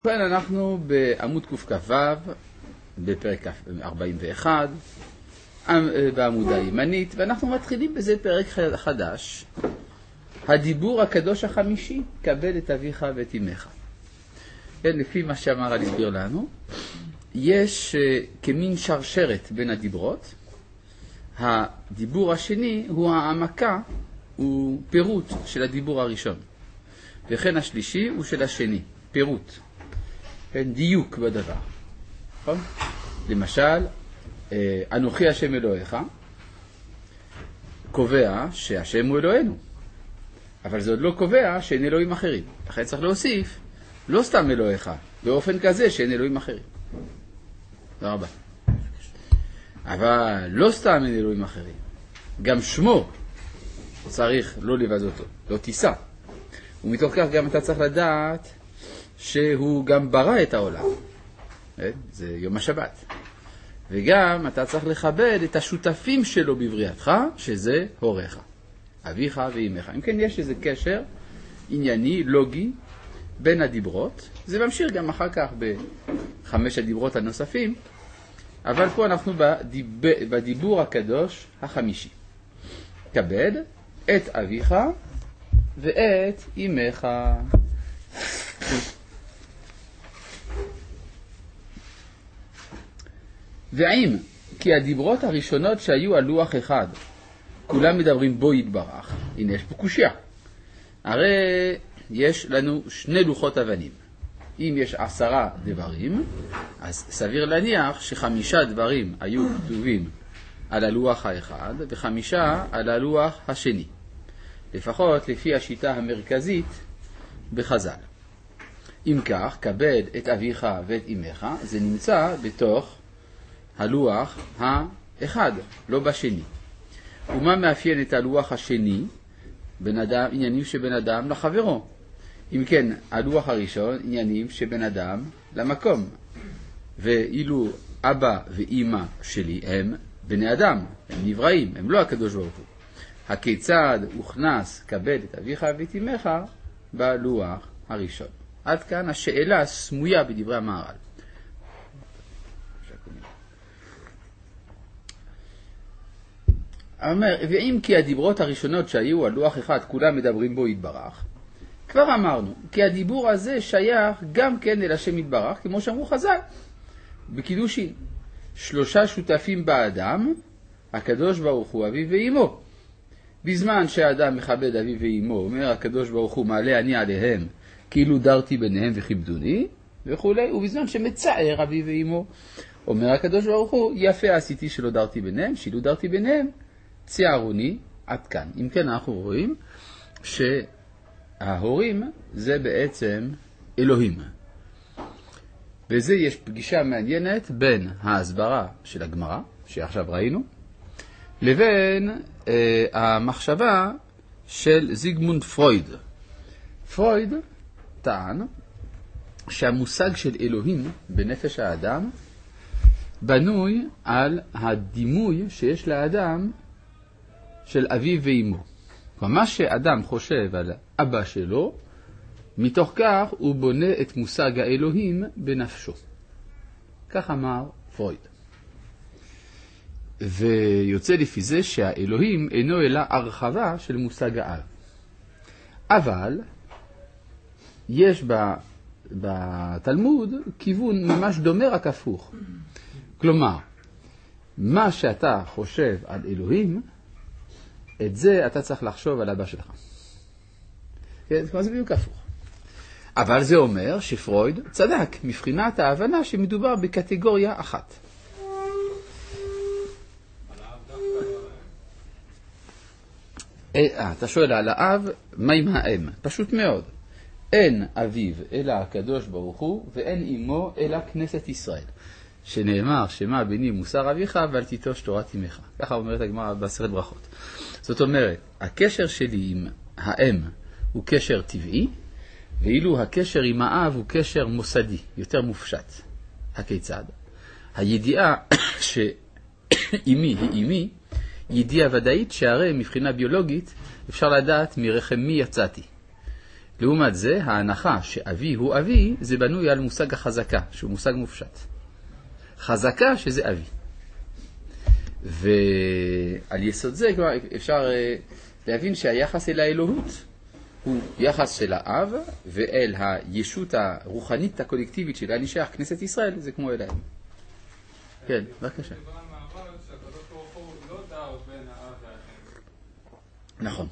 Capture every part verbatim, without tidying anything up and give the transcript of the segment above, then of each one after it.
כאן אנחנו בעמוד קכ"ו, בפרק ארבעים ואחת, בעמודה הימנית, ואנחנו מתחילים בזה פרק חדש, הדיבור הקדוש החמישי, קבל את אביך ואת אמך. כן, לפי מה שאמר על הסביר לנו, יש כמין שרשרת בין הדיברות. הדיבור השני הוא העמקה, הוא פירוט של הדיבור הראשון, וכן השלישי הוא של השני, פירוט. כן, דיוק בדבר. נכון? למשל, אנוכי השם אלוהיך, קובע שהשם הוא אלוהינו. אבל זה עוד לא קובע שאין אלוהים אחרים. לכן צריך להוסיף, לא סתם אלוהיך, באופן כזה שאין אלוהים אחרים. תודה רבה. אבל לא סתם אין אלוהים אחרים. גם שמו צריך לא לבזותו, לא תישא. ומתוך כך גם אתה צריך לדעת שהוא גם ברא את העולם. זה יום השבת. וגם אתה צריך לכבד את השותפים שלו בבריאתך, שזה הוריך, אביך ואמך. אם כן, יש איזה קשר ענייני, לוגי, בין הדיברות. זה ממשיך גם אחר כך בחמש הדיברות הנוספים, אבל פה אנחנו בדיב... בדיבור הקדוש החמישי. כבד את אביך ואת אמך. ועם כי הדיברות הראשונות שהיו על לוח אחד, כולם מדברים בו יתברך. הנה יש פה קושיה. הרי יש לנו שני לוחות אבנים. אם יש עשרה דברים, אז סביר להניח שחמישה דברים היו כתובים על הלוח האחד, וחמישה על הלוח השני. לפחות לפי השיטה המרכזית בחז"ל. אם כך, כבד את אביך ואת אמך, זה נמצא בתוך הלוח האחד, לא בשני. ומה מאפיין את הלוח השני? בן אדם, עניינים שבין אדם לחברו. אם כן, הלוח הראשון, עניינים שבין אדם למקום. ואילו אבא ואמא שלי הם בני אדם, הם נבראים, הם לא הקדוש ברוך הוא. הכיצד הוכנס כבד את אביך ואת אמך בלוח הראשון? עד כאן השאלה סמויה בדברי המהר"ל. אומר, ואם כי הדיברות הראשונות שהיו על לוח אחד כולם מדברים בו יתברך, כבר אמרנו, כי הדיבור הזה שייך גם כן אל השם יתברך, כמו שאמרו חז"ל, בקידושין. שלושה שותפים באדם, הקדוש ברוך הוא אביו ואימו. בזמן שהאדם מכבד אביו ואימו, אומר הקדוש ברוך הוא מעלה אני עליהם, כאילו דרתי ביניהם וכיבדוני, וכו'. ובזמן שמצער אביו ואימו, אומר הקדוש ברוך הוא, יפה עשיתי שלא דרתי ביניהם, שלא דרתי ביניהם, ציערוני עד כאן. אם כן, אנחנו רואים שההורים זה בעצם אלוהים. וזה יש פגישה מעניינת בין ההסברה של הגמרא, שעכשיו ראינו, לבין אה, המחשבה של זיגמונד פרויד. פרויד טען שהמושג של אלוהים בנפש האדם בנוי על הדימוי שיש לאדם של אביו ואימו. מה שאדם חושב על אבא שלו, מתוך כך הוא בונה את מושג האלוהים בנפשו. כך אמר פרויד. ויוצא לפי זה שהאלוהים אינו אלא הרחבה של מושג האב. אבל יש בתלמוד כיוון ממש דומה רק הפוך. כלומר, מה שאתה חושב על אלוהים, את זה אתה צריך לחשוב על אבא שלך. כן, כמו זה בדיוק הפוך. אבל זה אומר שפרויד צדק מבחינת ההבנה שמדובר בקטגוריה אחת. אה, אתה שואל על האב, מה עם האם? פשוט מאוד. אין אביו אלא הקדוש ברוך הוא, ואין אמו אלא כנסת ישראל. שנאמר, שמה בני מוסר אביך ואל תיטוש תורת אמך. ככה אומרת הגמרא בעשרת ברכות. זאת אומרת, הקשר שלי עם האם הוא קשר טבעי, ואילו הקשר עם האב הוא קשר מוסדי, יותר מופשט. הכיצד? הידיעה שאימי היא אימי, ידיעה ודאית שהרי מבחינה ביולוגית אפשר לדעת מרחם מי יצאתי. לעומת זה, ההנחה שאבי הוא אבי, זה בנוי על מושג החזקה, שהוא מושג מופשט. חזקה שזה אבי. ועל יסוד זה אפשר להבין שהיחס אל האלוהות הוא יחס של האב, ואל הישות הרוחנית הקולקטיבית שלה נשייך כנסת ישראל, זה כמו אלהם. כן, בבקשה. נכון.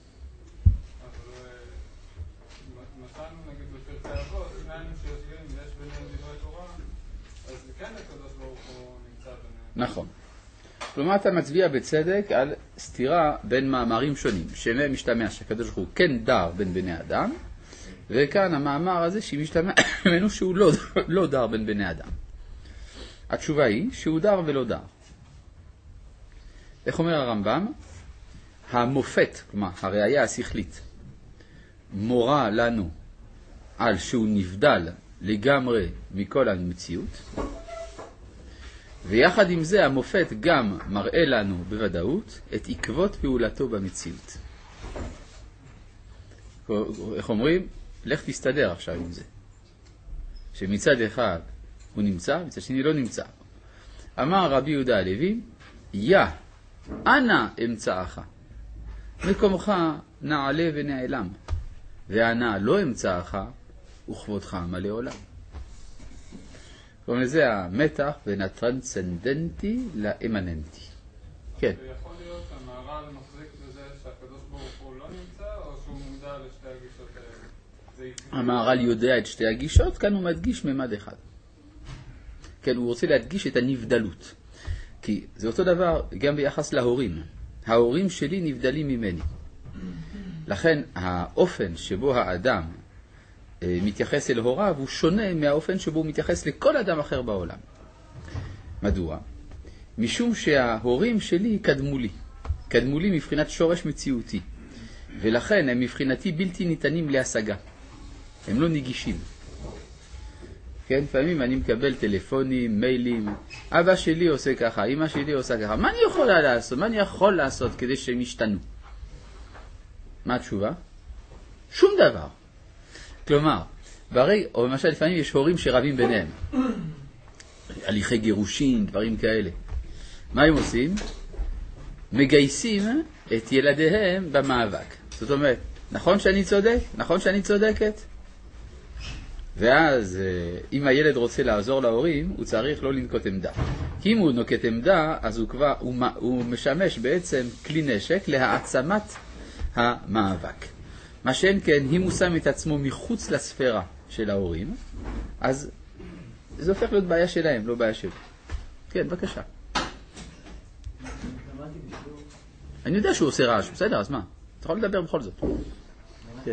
נכון. כלומר, אתה מצביע בצדק על סתירה בין מאמרים שונים, שמהם משתמע שהקדוש ברוך הוא כן דר בין בני אדם, וכאן המאמר הזה שמשתמע ממנו שהוא לא, לא דר בין בני אדם. התשובה היא שהוא דר ולא דר. איך אומר הרמב"ם? המופת, כלומר, הראייה השכלית, מורה לנו על שהוא נבדל לגמרי מכל המציאות, ויחד עם זה המופת גם מראה לנו בוודאות את עקבות פעולתו במציאות. איך אומרים? לך תסתדר עכשיו עם זה. שמצד אחד הוא נמצא, מצד שני לא נמצא. אמר רבי יהודה הלוי, יא, אנא אמצעך. מקומך נעלה ונעלם, ואנא לא אמצעך, וכבודך מלא עולם. כלומר, זה המתח בין הטרנסצנדנטי לאמננטי. כן. ויכול להיות שהמהר"ל מחזיק בזה שהקדוש ברוך הוא לא נמצא, או שהוא מודע לשתי הגישות האלה? המהר"ל יודע את שתי הגישות, כאן הוא מדגיש ממד אחד. כן, הוא רוצה להדגיש את הנבדלות. כי זה אותו דבר גם ביחס להורים. ההורים שלי נבדלים ממני. לכן האופן שבו האדם מתייחס אל הוריו הוא שונה מהאופן שבו הוא מתייחס לכל אדם אחר בעולם. מדוע? משום שההורים שלי קדמו לי. קדמו לי מבחינת שורש מציאותי. ולכן הם מבחינתי בלתי ניתנים להשגה. הם לא נגישים. כן, פעמים אני מקבל טלפונים, מיילים, אבא שלי עושה ככה, אמא שלי עושה ככה. מה אני יכולה לעשות? מה אני יכול לעשות כדי שהם ישתנו? מה התשובה? שום דבר. כלומר, ברי, או למשל לפעמים יש הורים שרבים ביניהם. הליכי גירושין, דברים כאלה. מה הם עושים? מגייסים את ילדיהם במאבק. זאת אומרת, נכון שאני צודק? נכון שאני צודקת? ואז אם הילד רוצה לעזור להורים, הוא צריך לא לנקוט עמדה. כי אם הוא נוקט עמדה, אז הוא, כבר, הוא, הוא משמש בעצם כלי נשק להעצמת המאבק. מה שאין כן, אם הוא שם את עצמו מחוץ לספירה של ההורים, אז זה הופך להיות בעיה שלהם, לא בעיה שלו. כן, בבקשה. אני יודע שהוא עושה רעש, בסדר, אז מה? אתה יכול לדבר בכל זאת. כן.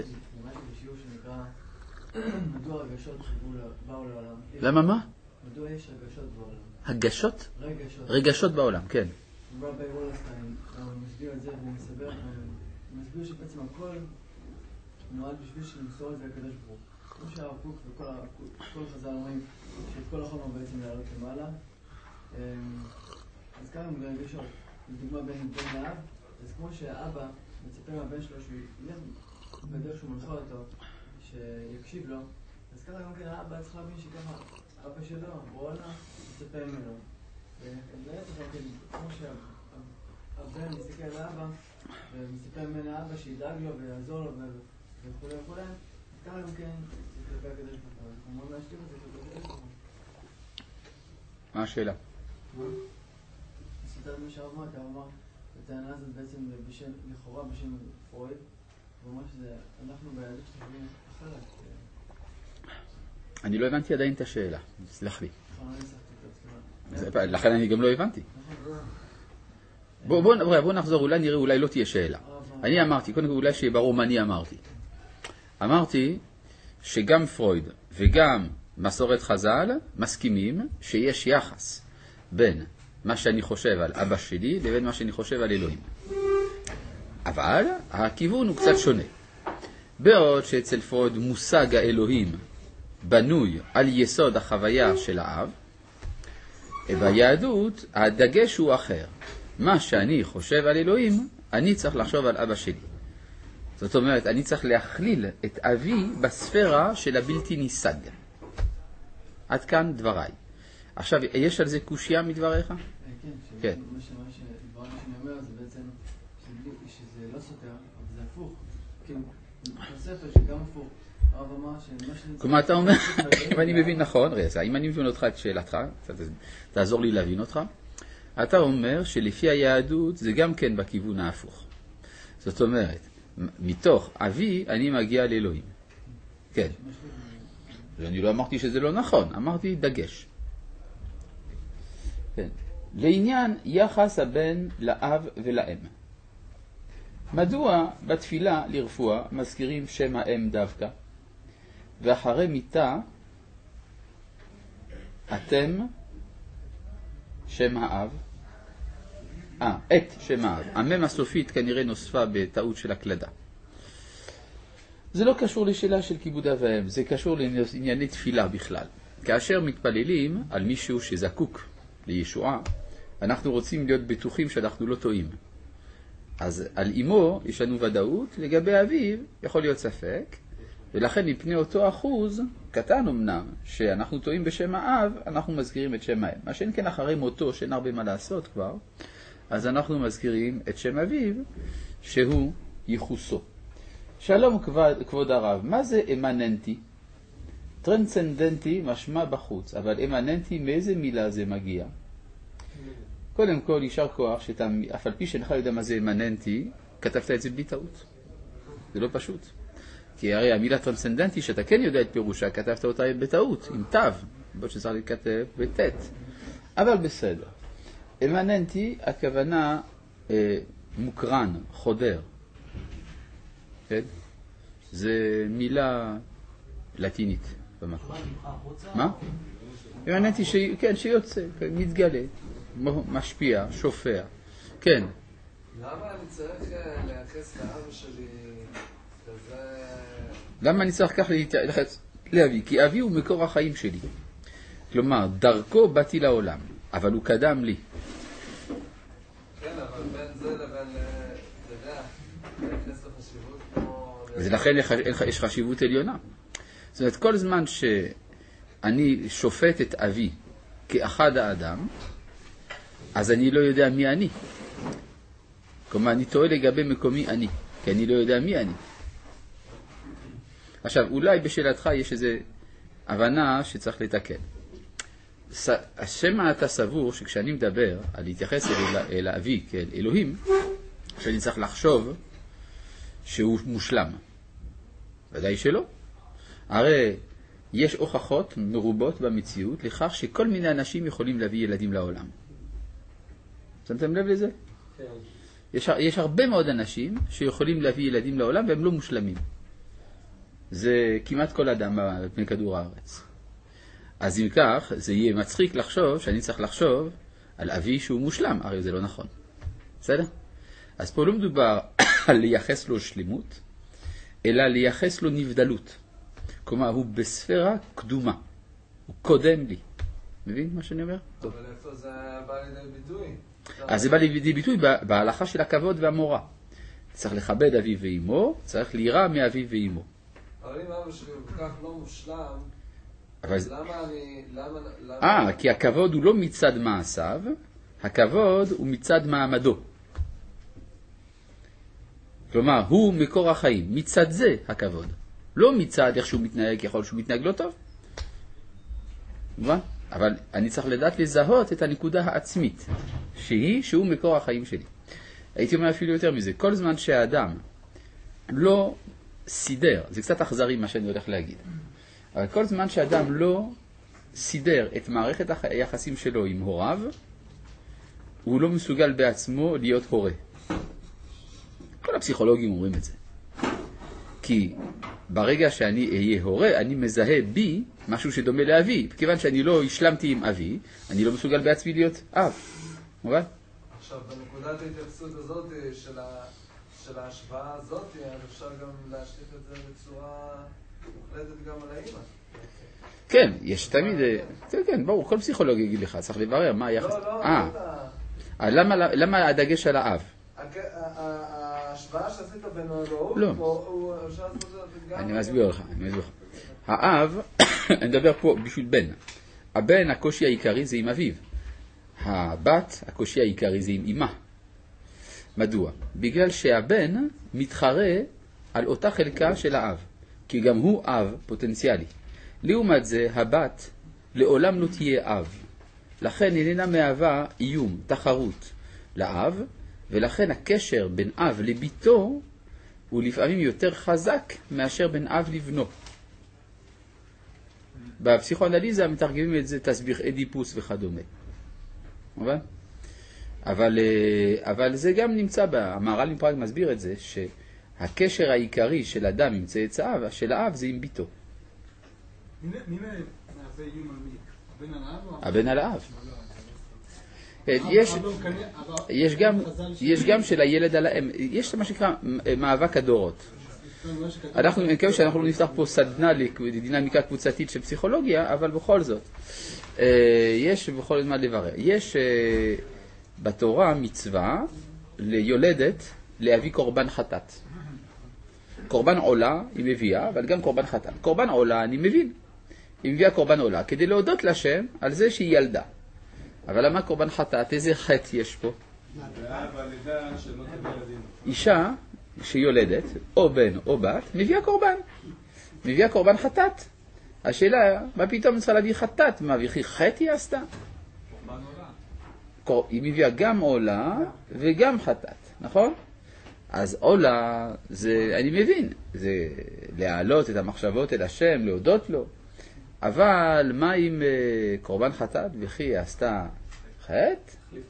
מדוע הרגשות באו לעולם? למה מה? מדוע יש רגשות בעולם? הגשות? רגשות. רגשות בעולם, כן. רבי וולסטיין מסביר את זה ומסבר, מסביר שבעצם הכל נועד בשביל שנמסור את זה לקדוש ברוך. כמו שהרב קוק וכל חז"ל אומרים שאת כל החומר בעצם לעלות למעלה. אז כמה הם רגשות. לדוגמה בין בן האב, אז כמו שהאבא מצפה מהבן שלו שהוא ילך בדרך שהוא מנחה אותו, שיקשיב לו, אז ככה גם כן האבא צריך להבין שככה אבא שלו, רונה, מצפה ממנו. ובעצם כמו שהבן מסתכל על האבא ומצפה ממנו האבא שידאג לו ויעזור לו וכו' וכו', אז ככה גם כן זה כלפי הקדוש ברוך הוא. אנחנו מאוד להשתיק את זה כלפי הקדוש ברוך הוא. מה השאלה? סותר מה שהרב אמר, הרב אמר, הטענה הזאת בעצם לכאורה בשם פרויד, ואומר שזה, אנחנו ביהדות שתבין אחרת. אני לא הבנתי עדיין את השאלה, סלח לי. לכן אני גם לא הבנתי. בוא נחזור, אולי נראה, אולי לא תהיה שאלה. אני אמרתי, קודם כל אולי שיהיה ברור מה אני אמרתי. אמרתי שגם פרויד וגם מסורת חז"ל מסכימים שיש יחס בין מה שאני חושב על אבא שלי לבין מה שאני חושב על אלוהים. אבל הכיוון הוא קצת שונה. בעוד שאצל פרויד מושג האלוהים בנוי על יסוד החוויה של האב, ביהדות הדגש הוא אחר. מה שאני חושב על אלוהים, אני צריך לחשוב על אבא שלי. זאת אומרת, אני צריך להכליל את אבי בספירה של הבלתי ניסג. עד כאן דבריי. עכשיו, יש על זה קושיה מדבריך? כן, כן. מה שאני אומר זה בעצם שזה לא סותר, אבל זה הפוך. כאילו, בספר שגם הפוך. הרב אמר שמה שנצטרך... כלומר, אתה אומר, אם אני מבין נכון, רצה, אם אני מבין אותך את שאלתך, תעזור לי להבין אותך, אתה אומר שלפי היהדות זה גם כן בכיוון ההפוך. זאת אומרת, מתוך אבי אני מגיע לאלוהים. כן. ואני לא אמרתי שזה לא נכון, אמרתי דגש. כן. לעניין יחס הבן לאב ולאם. מדוע בתפילה לרפואה מזכירים שם האם דווקא, ואחרי מיתה אתם שם האב, אה, את שם האב. המם הסופית כנראה נוספה בטעות של הקלדה. זה לא קשור לשאלה של כיבוד אב ואם, זה קשור לענייני תפילה בכלל. כאשר מתפללים על מישהו שזקוק לישועה, אנחנו רוצים להיות בטוחים שאנחנו לא טועים. אז על אמו יש לנו ודאות, לגבי אביו יכול להיות ספק, ולכן מפני אותו אחוז, קטן אמנם, שאנחנו טועים בשם האב, אנחנו מזכירים את שם האם. מה שאין כן אחרי מותו, שאין הרבה מה לעשות כבר, אז אנחנו מזכירים את שם אביו, שהוא ייחוסו. שלום כבוד, כבוד הרב, מה זה אמננטי? טרנסצנדנטי משמע בחוץ, אבל אמננטי מאיזה מילה זה מגיע? קודם כל, יישר כוח, שאתה, אף על פי שאינך יודע מה זה אמננטי, כתבת את זה בלי טעות. זה לא פשוט. כי הרי המילה טרנסצנדנטי, שאתה כן יודע את פירושה, כתבת אותה בטעות, עם תו, בעוד שצריך להתכתב בטט. אבל בסדר. אמננטי, הכוונה אה, מוקרן, חודר. כן? זה מילה לטינית במקום. מה? אמננטי, ש... כן, שיוצא, כן, מתגלה, משפיע, שופע. כן. למה אני צריך לייחס לאבא שלי כזה... למה אני צריך כך לייחס לאבי? כי אבי הוא מקור החיים שלי. כלומר, דרכו באתי לעולם, אבל הוא קדם לי. כן, אבל בין זה לבין, אתה יודע, לייחס לחשיבות כמו... אז לכן יש חשיבות עליונה. זאת אומרת, כל זמן שאני שופט את אבי כאחד האדם, אז אני לא יודע מי אני. כלומר, אני טועה לגבי מקומי אני, כי אני לא יודע מי אני. עכשיו, אולי בשאלתך יש איזו הבנה שצריך לתקן. השם אתה סבור שכשאני מדבר על להתייחס אל, אל האבי כאל אלוהים, שאני צריך לחשוב שהוא מושלם. ודאי שלא. הרי יש הוכחות מרובות במציאות לכך שכל מיני אנשים יכולים להביא ילדים לעולם. שמתם לב לזה? כן. יש, יש הרבה מאוד אנשים שיכולים להביא ילדים לעולם והם לא מושלמים. זה כמעט כל אדם בפני כדור הארץ. אז אם כך, זה יהיה מצחיק לחשוב, שאני צריך לחשוב על אבי שהוא מושלם, הרי זה לא נכון. בסדר? אז פה לא מדובר על לייחס לו שלמות, אלא לייחס לו נבדלות. כלומר, הוא בספירה קדומה. הוא קודם לי. מבין מה שאני אומר? אבל איפה זה בא לידי ביטוי? אז זה בא לידי ביטוי בהלכה של הכבוד והמורה. צריך לכבד אביו ואימו, צריך לירא מאביו ואימו. אבל אם אבא שלי הוא כך לא מושלם, אבל... למה אני... למה... אה, כי הכבוד הוא לא מצד מעשיו, הכבוד הוא מצד מעמדו. כלומר, הוא מקור החיים, מצד זה הכבוד. לא מצד איך שהוא מתנהג, יכול שהוא מתנהג לא טוב. אבל אני צריך לדעת לזהות את הנקודה העצמית, שהיא, שהוא מקור החיים שלי. הייתי אומר אפילו יותר מזה, כל זמן שהאדם לא סידר, זה קצת אכזרי מה שאני הולך להגיד, אבל כל זמן שהאדם לא סידר את מערכת היחסים שלו עם הוריו, הוא לא מסוגל בעצמו להיות הורה. כל הפסיכולוגים אומרים את זה. כי ברגע שאני אהיה הורה, אני מזהה בי משהו שדומה לאבי. כיוון שאני לא השלמתי עם אבי, אני לא מסוגל בעצמי להיות אב. מובן? עכשיו, בנקודת ההתייחסות הזאת של, ה... של ההשוואה הזאת, אז אפשר גם להשליך את זה בצורה מוחלטת גם על האמא. כן, יש תמיד... כן, כן, ברור, כל פסיכולוג יגיד לך, צריך לברר מה היחס... לא, לא, אה. לא. למה, למה הדגש על האב? ההשוואה שעשית בין ההורות, לא. הוא אפשר לעשות את זה גם... אני מסביר לך, אני מסביר לך. האב, אני מדבר פה בשביל בן. הבן, הקושי העיקרי זה עם אביו. הבת, הקושי העיקרי זה עם אמא. מדוע? בגלל שהבן מתחרה על אותה חלקה של האב, כי גם הוא אב פוטנציאלי. לעומת זה, הבת לעולם לא תהיה אב. לכן איננה מהווה איום, תחרות לאב, ולכן הקשר בין אב לביתו הוא לפעמים יותר חזק מאשר בין אב לבנו. בפסיכואנליזה מתרגמים את זה תסביך אדיפוס וכדומה. אבל, אבל, אבל זה גם נמצא, המהר"ל מפראג מסביר את זה, שהקשר העיקרי של אדם עם צאצאיו, של האב, זה עם ביתו. מי מהווה איום על מי? הבן על האב או? הבן על האב. יש, יש גם, יש גם של הילד על האם, יש מה שנקרא מאבק הדורות. אנחנו, אני מקווה שאנחנו לא נפתח פה סדנה לדינמיקה קבוצתית של פסיכולוגיה, אבל בכל זאת, יש בכל זאת מה לברר. יש בתורה מצווה ליולדת להביא קורבן חטאת. קורבן עולה היא מביאה, אבל גם קורבן חטאת. קורבן עולה אני מבין. היא מביאה קורבן עולה כדי להודות לשם על זה שהיא ילדה. אבל למה קורבן חטאת? איזה חטא יש פה? אישה שיולדת, או בן או בת, מביאה קורבן. מביאה קורבן חטאת. השאלה, מה פתאום צריכה להביא חטאת? מה, וכי חטא היא עשתה? היא מביאה גם עולה וגם חטאת, נכון? אז עולה, זה, אני מבין, זה להעלות את המחשבות אל השם, להודות לו. אבל מה עם קורבן חטאת? וכי היא עשתה חטא?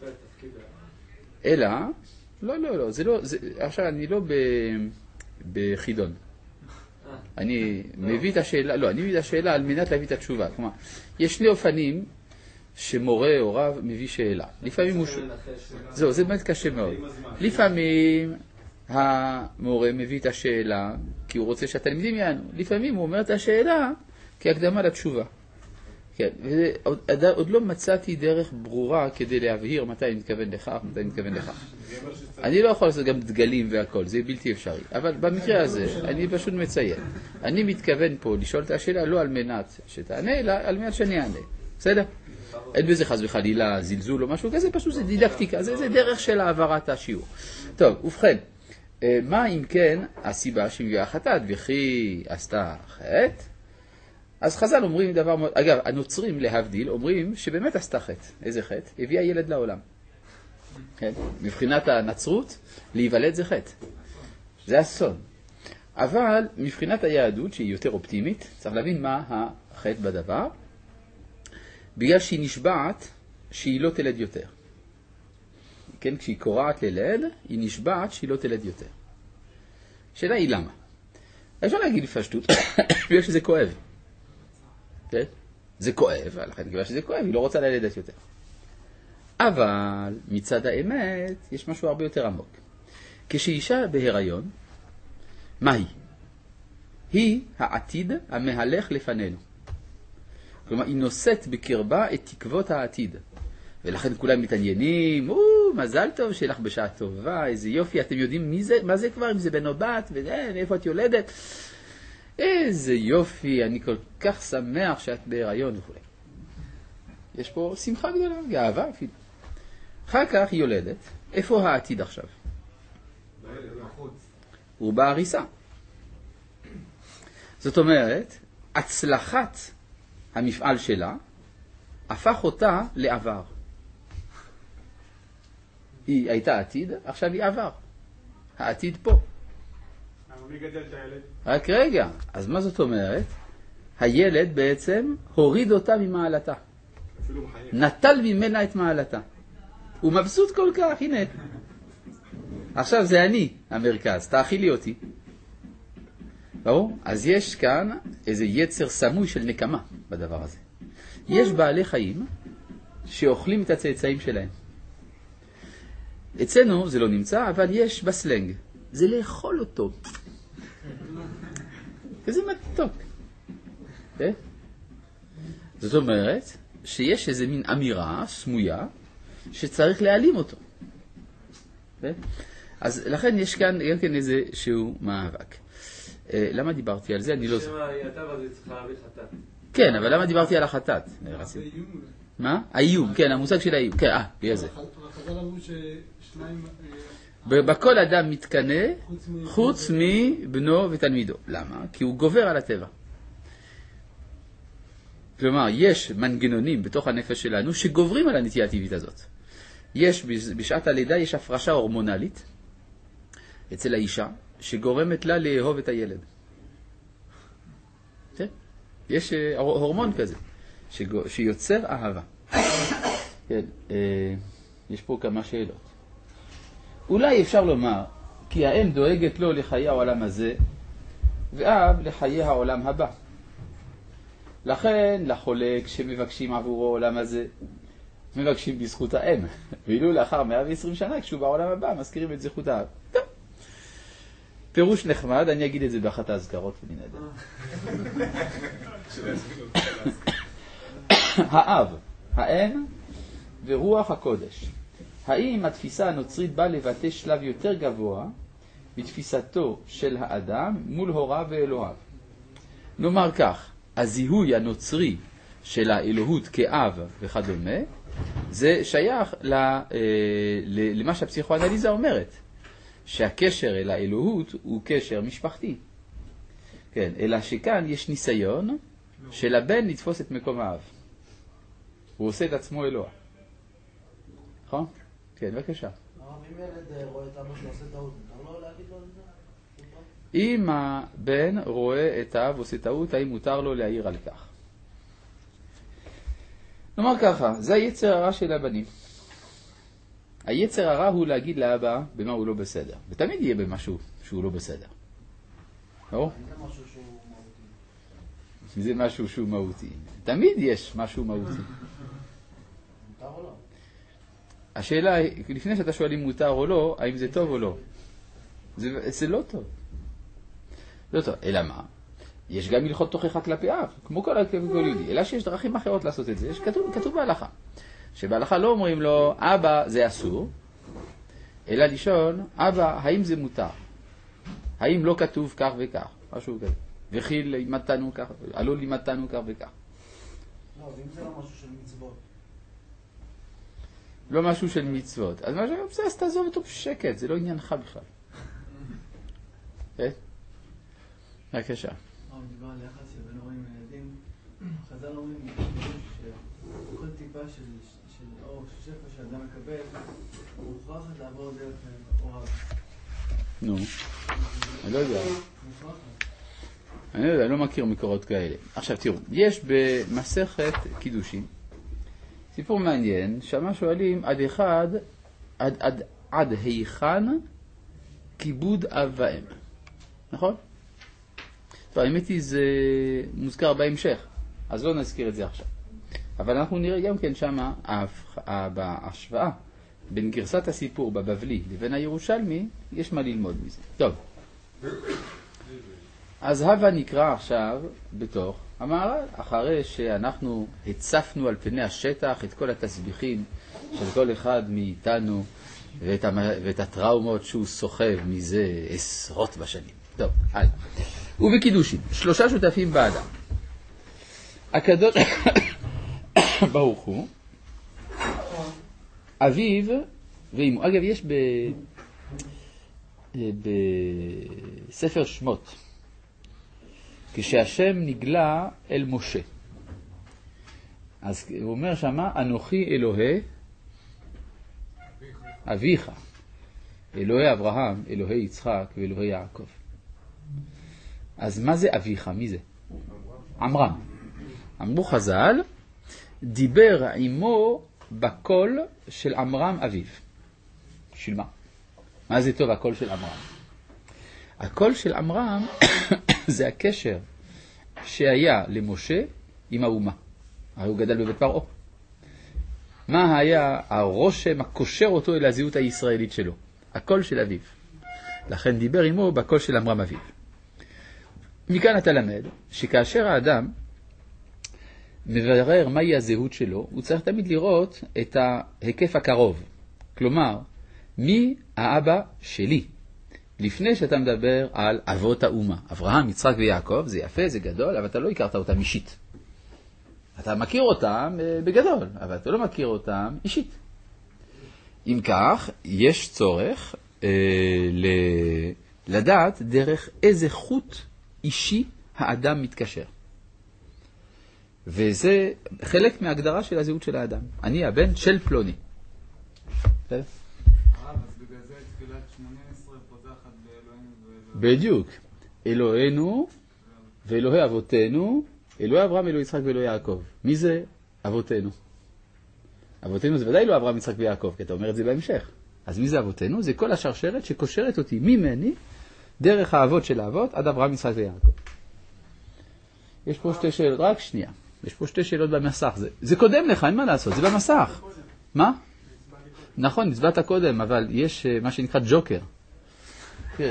אלא, לא, לא, לא, זה לא, זה, עכשיו אני לא ב, בחידון. אני מביא את השאלה, לא, אני מביא את השאלה על מנת להביא את התשובה. כלומר, יש שני אופנים שמורה או רב מביא שאלה. לפעמים הוא... זהו, זה באמת קשה מאוד. לפעמים המורה מביא את השאלה כי הוא רוצה שהתלמידים יענו. לפעמים הוא אומר את השאלה כהקדמה לתשובה. כן, ועוד, עוד לא מצאתי דרך ברורה כדי להבהיר מתי אני מתכוון לכך, מתי אני מתכוון לכך. אני לא יכול לעשות גם דגלים והכל, זה בלתי אפשרי. אבל במקרה הזה, אני פשוט מציין. אני מתכוון פה לשאול את השאלה לא על מנת שתענה, אלא על מנת שאני אענה. בסדר? אין בזה חס וחלילה זלזול או משהו כזה, פשוט זה דידקטיקה, זה, זה דרך של העברת השיעור. טוב, ובכן, מה אם כן הסיבה שמביאה חטאת וכי עשתה חטא? אז חז"ל אומרים דבר מאוד, אגב, הנוצרים להבדיל אומרים שבאמת עשתה חטא. איזה חטא? הביאה ילד לעולם. כן? מבחינת הנצרות, להיוולד זה חטא. זה אסון. אבל מבחינת היהדות, שהיא יותר אופטימית, צריך להבין מה החטא בדבר. בגלל שהיא נשבעת, שהיא לא תלד יותר. כן? כשהיא קורעת ללד, היא נשבעת שהיא לא תלד יותר. השאלה היא למה? אפשר להגיד בפשטות, בגלל שזה כואב. כן? זה כואב, לכן כיוון שזה כואב, היא לא רוצה ללדת יותר. אבל מצד האמת, יש משהו הרבה יותר עמוק. כשאישה בהיריון, מה היא? היא העתיד המהלך לפנינו. כלומר, היא נושאת בקרבה את תקוות העתיד. ולכן כולם מתעניינים, או, מזל טוב, שלך בשעה טובה, איזה יופי, אתם יודעים מי זה, מה זה כבר, אם זה בן או בת, ואיפה את יולדת. איזה יופי, אני כל כך שמח שאת בהיריון וכו'. יש פה שמחה גדולה, גאווה אפילו. אחר כך היא יולדת. איפה העתיד עכשיו? הוא בהריסה. זאת אומרת, הצלחת המפעל שלה הפך אותה לעבר. היא הייתה עתיד, עכשיו היא עבר. העתיד פה. מי גדל את הילד? רק רגע, אז מה זאת אומרת? הילד בעצם הוריד אותה ממעלתה. נטל ממנה את מעלתה. הוא מבסוט כל כך, הנה. עכשיו זה אני, המרכז, תאכילי אותי. ברור? אז יש כאן איזה יצר סמוי של נקמה בדבר הזה. יש בעלי חיים שאוכלים את הצאצאים שלהם. אצלנו זה לא נמצא, אבל יש בסלנג. זה לאכול אותו. כזה מתוק. כן? זאת אומרת שיש איזה מין אמירה סמויה שצריך להעלים אותו. כן? אז לכן יש כאן גם כן איזה שהוא מאבק. למה דיברתי על זה? אני לא... שם היתב הזה צריך להביא חטאת. כן, אבל למה דיברתי על החטאת? זה איום אולי. מה? האיום, כן, המושג של האיום. כן, אה, בגלל זה. החז"ל אמרו ששניים... בכל אדם מתקנה חוץ מבנו ותלמידו. למה? כי הוא גובר על הטבע. כלומר, יש מנגנונים בתוך הנפש שלנו שגוברים על הנטייה הטבעית הזאת. יש, בשעת הלידה יש הפרשה הורמונלית אצל האישה שגורמת לה לאהוב את הילד. יש הורמון כזה שיוצר אהבה. כן, יש פה כמה שאלות. אולי אפשר לומר כי האם דואגת לו לחיי העולם הזה ואב לחיי העולם הבא. לכן לחולה כשמבקשים עבורו העולם הזה מבקשים בזכות האם, ואילו לאחר מאה ועשרים שנה כשהוא בעולם הבא מזכירים את זכות האב. טוב. פירוש נחמד, אני אגיד את זה באחת ההזכרות וננהדר. האב, האם ורוח הקודש. האם התפיסה הנוצרית באה לבטא שלב יותר גבוה בתפיסתו של האדם מול הוריו ואלוהיו? נאמר כך, הזיהוי הנוצרי של האלוהות כאב וכדומה, זה שייך למה שהפסיכואנליזה אומרת, שהקשר אל האלוהות הוא קשר משפחתי. כן, אלא שכאן יש ניסיון של הבן לתפוס את מקום האב. הוא עושה את עצמו אלוה. נכון? כן, בבקשה. אם ילד רואה את אבא שלו עושה טעות, מותר לו להגיד לו את זה? אם הבן רואה את האב עושה טעות, האם מותר לו להעיר על כך? נאמר ככה, זה היצר הרע של הבנים. היצר הרע הוא להגיד לאבא במה הוא לא בסדר. ותמיד יהיה במשהו שהוא לא בסדר. לא? זה משהו שהוא מהותי. זה משהו שהוא מהותי. תמיד יש משהו מהותי. מותר או לא? השאלה היא, לפני שאתה שואלים מותר או לא, האם זה טוב או לא? זה, זה לא טוב. לא טוב. אלא מה? יש גם הלכות תוכחה כלפי אב, כמו כל יהודי. אלא שיש דרכים אחרות לעשות את זה. יש כתוב, כתוב בהלכה. שבהלכה לא אומרים לו, אבא זה אסור, אלא לשאול, אבא, האם זה מותר? האם לא כתוב כך וכך? משהו כזה. וכי לימדתנו כך, עלול לימדתנו כך וכך. לא, ואם זה לא משהו של מצוות? לא משהו של מצוות. אז מה שבסדר, אז תעזוב אותו בשקט, זה לא עניינך בכלל. כן? בבקשה. הוא דיבר על יחס שבין הורים וילדים. חז"ל אומרים שכל טיפה של אור, של שפע שאדם מקבל, הוא מוכרחת לעבור דרך אוהב. נו, אני לא יודע. אני לא יודע, אני לא מכיר מקורות כאלה. עכשיו תראו, יש במסכת קידושין סיפור מעניין, שמה שואלים עד אחד, עד, עד, עד היכן כיבוד אב ואם. נכון? טוב, האמת היא זה מוזכר בהמשך, אז לא נזכיר את זה עכשיו. אבל אנחנו נראה גם כן שמה, בהשוואה בין גרסת הסיפור בבבלי לבין הירושלמי, יש מה ללמוד מזה. טוב. אז הווה נקרא עכשיו בתוך המהר"ל, אחרי שאנחנו הצפנו על פני השטח את כל התסביכים של כל אחד מאיתנו ואת, המ... ואת הטראומות שהוא סוחב מזה עשרות בשנים. טוב, הלאה. ובקידושין, שלושה שותפים באדם. הקדוש ברוך הוא, אביו ואמו. אגב, יש ב... בספר שמות, כשהשם נגלה אל משה, אז הוא אומר שמה, אנוכי אלוהי אביך, אלוהי אברהם, אלוהי יצחק ואלוהי יעקב. אז מה זה אביך? מי זה? עמרם. אמרו חז"ל, דיבר עמו בקול של עמרם אביו. של מה? מה זה טוב הקול של עמרם? הקול של עמרם זה הקשר שהיה למשה עם האומה. הרי הוא גדל בבית פרעה. מה היה הרושם הקושר אותו אל הזהות הישראלית שלו? הקול של אביו. לכן דיבר עמו בקול של עמרם אביו. מכאן אתה למד שכאשר האדם מברר מהי הזהות שלו, הוא צריך תמיד לראות את ההיקף הקרוב. כלומר, מי האבא שלי? לפני שאתה מדבר על אבות האומה, אברהם, יצחק ויעקב, זה יפה, זה גדול, אבל אתה לא הכרת אותם אישית. אתה מכיר אותם בגדול, אבל אתה לא מכיר אותם אישית. אם כך, יש צורך אה, ל- לדעת דרך איזה חוט אישי האדם מתקשר. וזה חלק מההגדרה של הזהות של האדם. אני הבן של פלוני. הרב, אז בגלל זה תפילת שמונה עשרה פותחת באלוהינו ואלוהינו. בדיוק. אלוהינו ואלוהי אבותינו, אלוהי אברהם, אלוהי יצחק ואלוהי יעקב. מי זה אבותינו? אבותינו זה ודאי לא אברהם, יצחק ויעקב, כי אתה אומר את זה בהמשך. אז מי זה אבותינו? זה כל השרשרת שקושרת אותי ממני, דרך האבות של האבות, עד אברהם, יצחק ויעקב. יש פה שתי שאלות, רק שנייה. יש פה שתי שאלות במסך. זה, זה קודם לך, אין מה לעשות, זה במסך. מה? נכון, נצבעת קודם, אבל יש מה שנקרא ג'וקר. כן.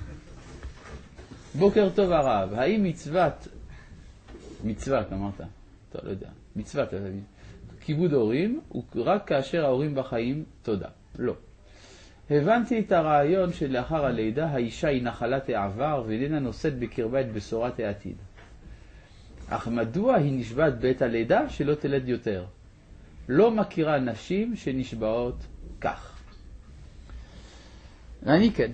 בוקר טוב הרב, האם מצוות, מצוות אמרת, טוב, לא יודע, מצוות, כיבוד הורים, הוא רק כאשר ההורים בחיים, תודה. לא. הבנתי את הרעיון שלאחר הלידה האישה היא נחלת העבר ואיננה נושאת בקרבה את בשורת העתיד. אך מדוע היא נשבעת בעת הלידה שלא תלד יותר? לא מכירה נשים שנשבעות כך. אני כן.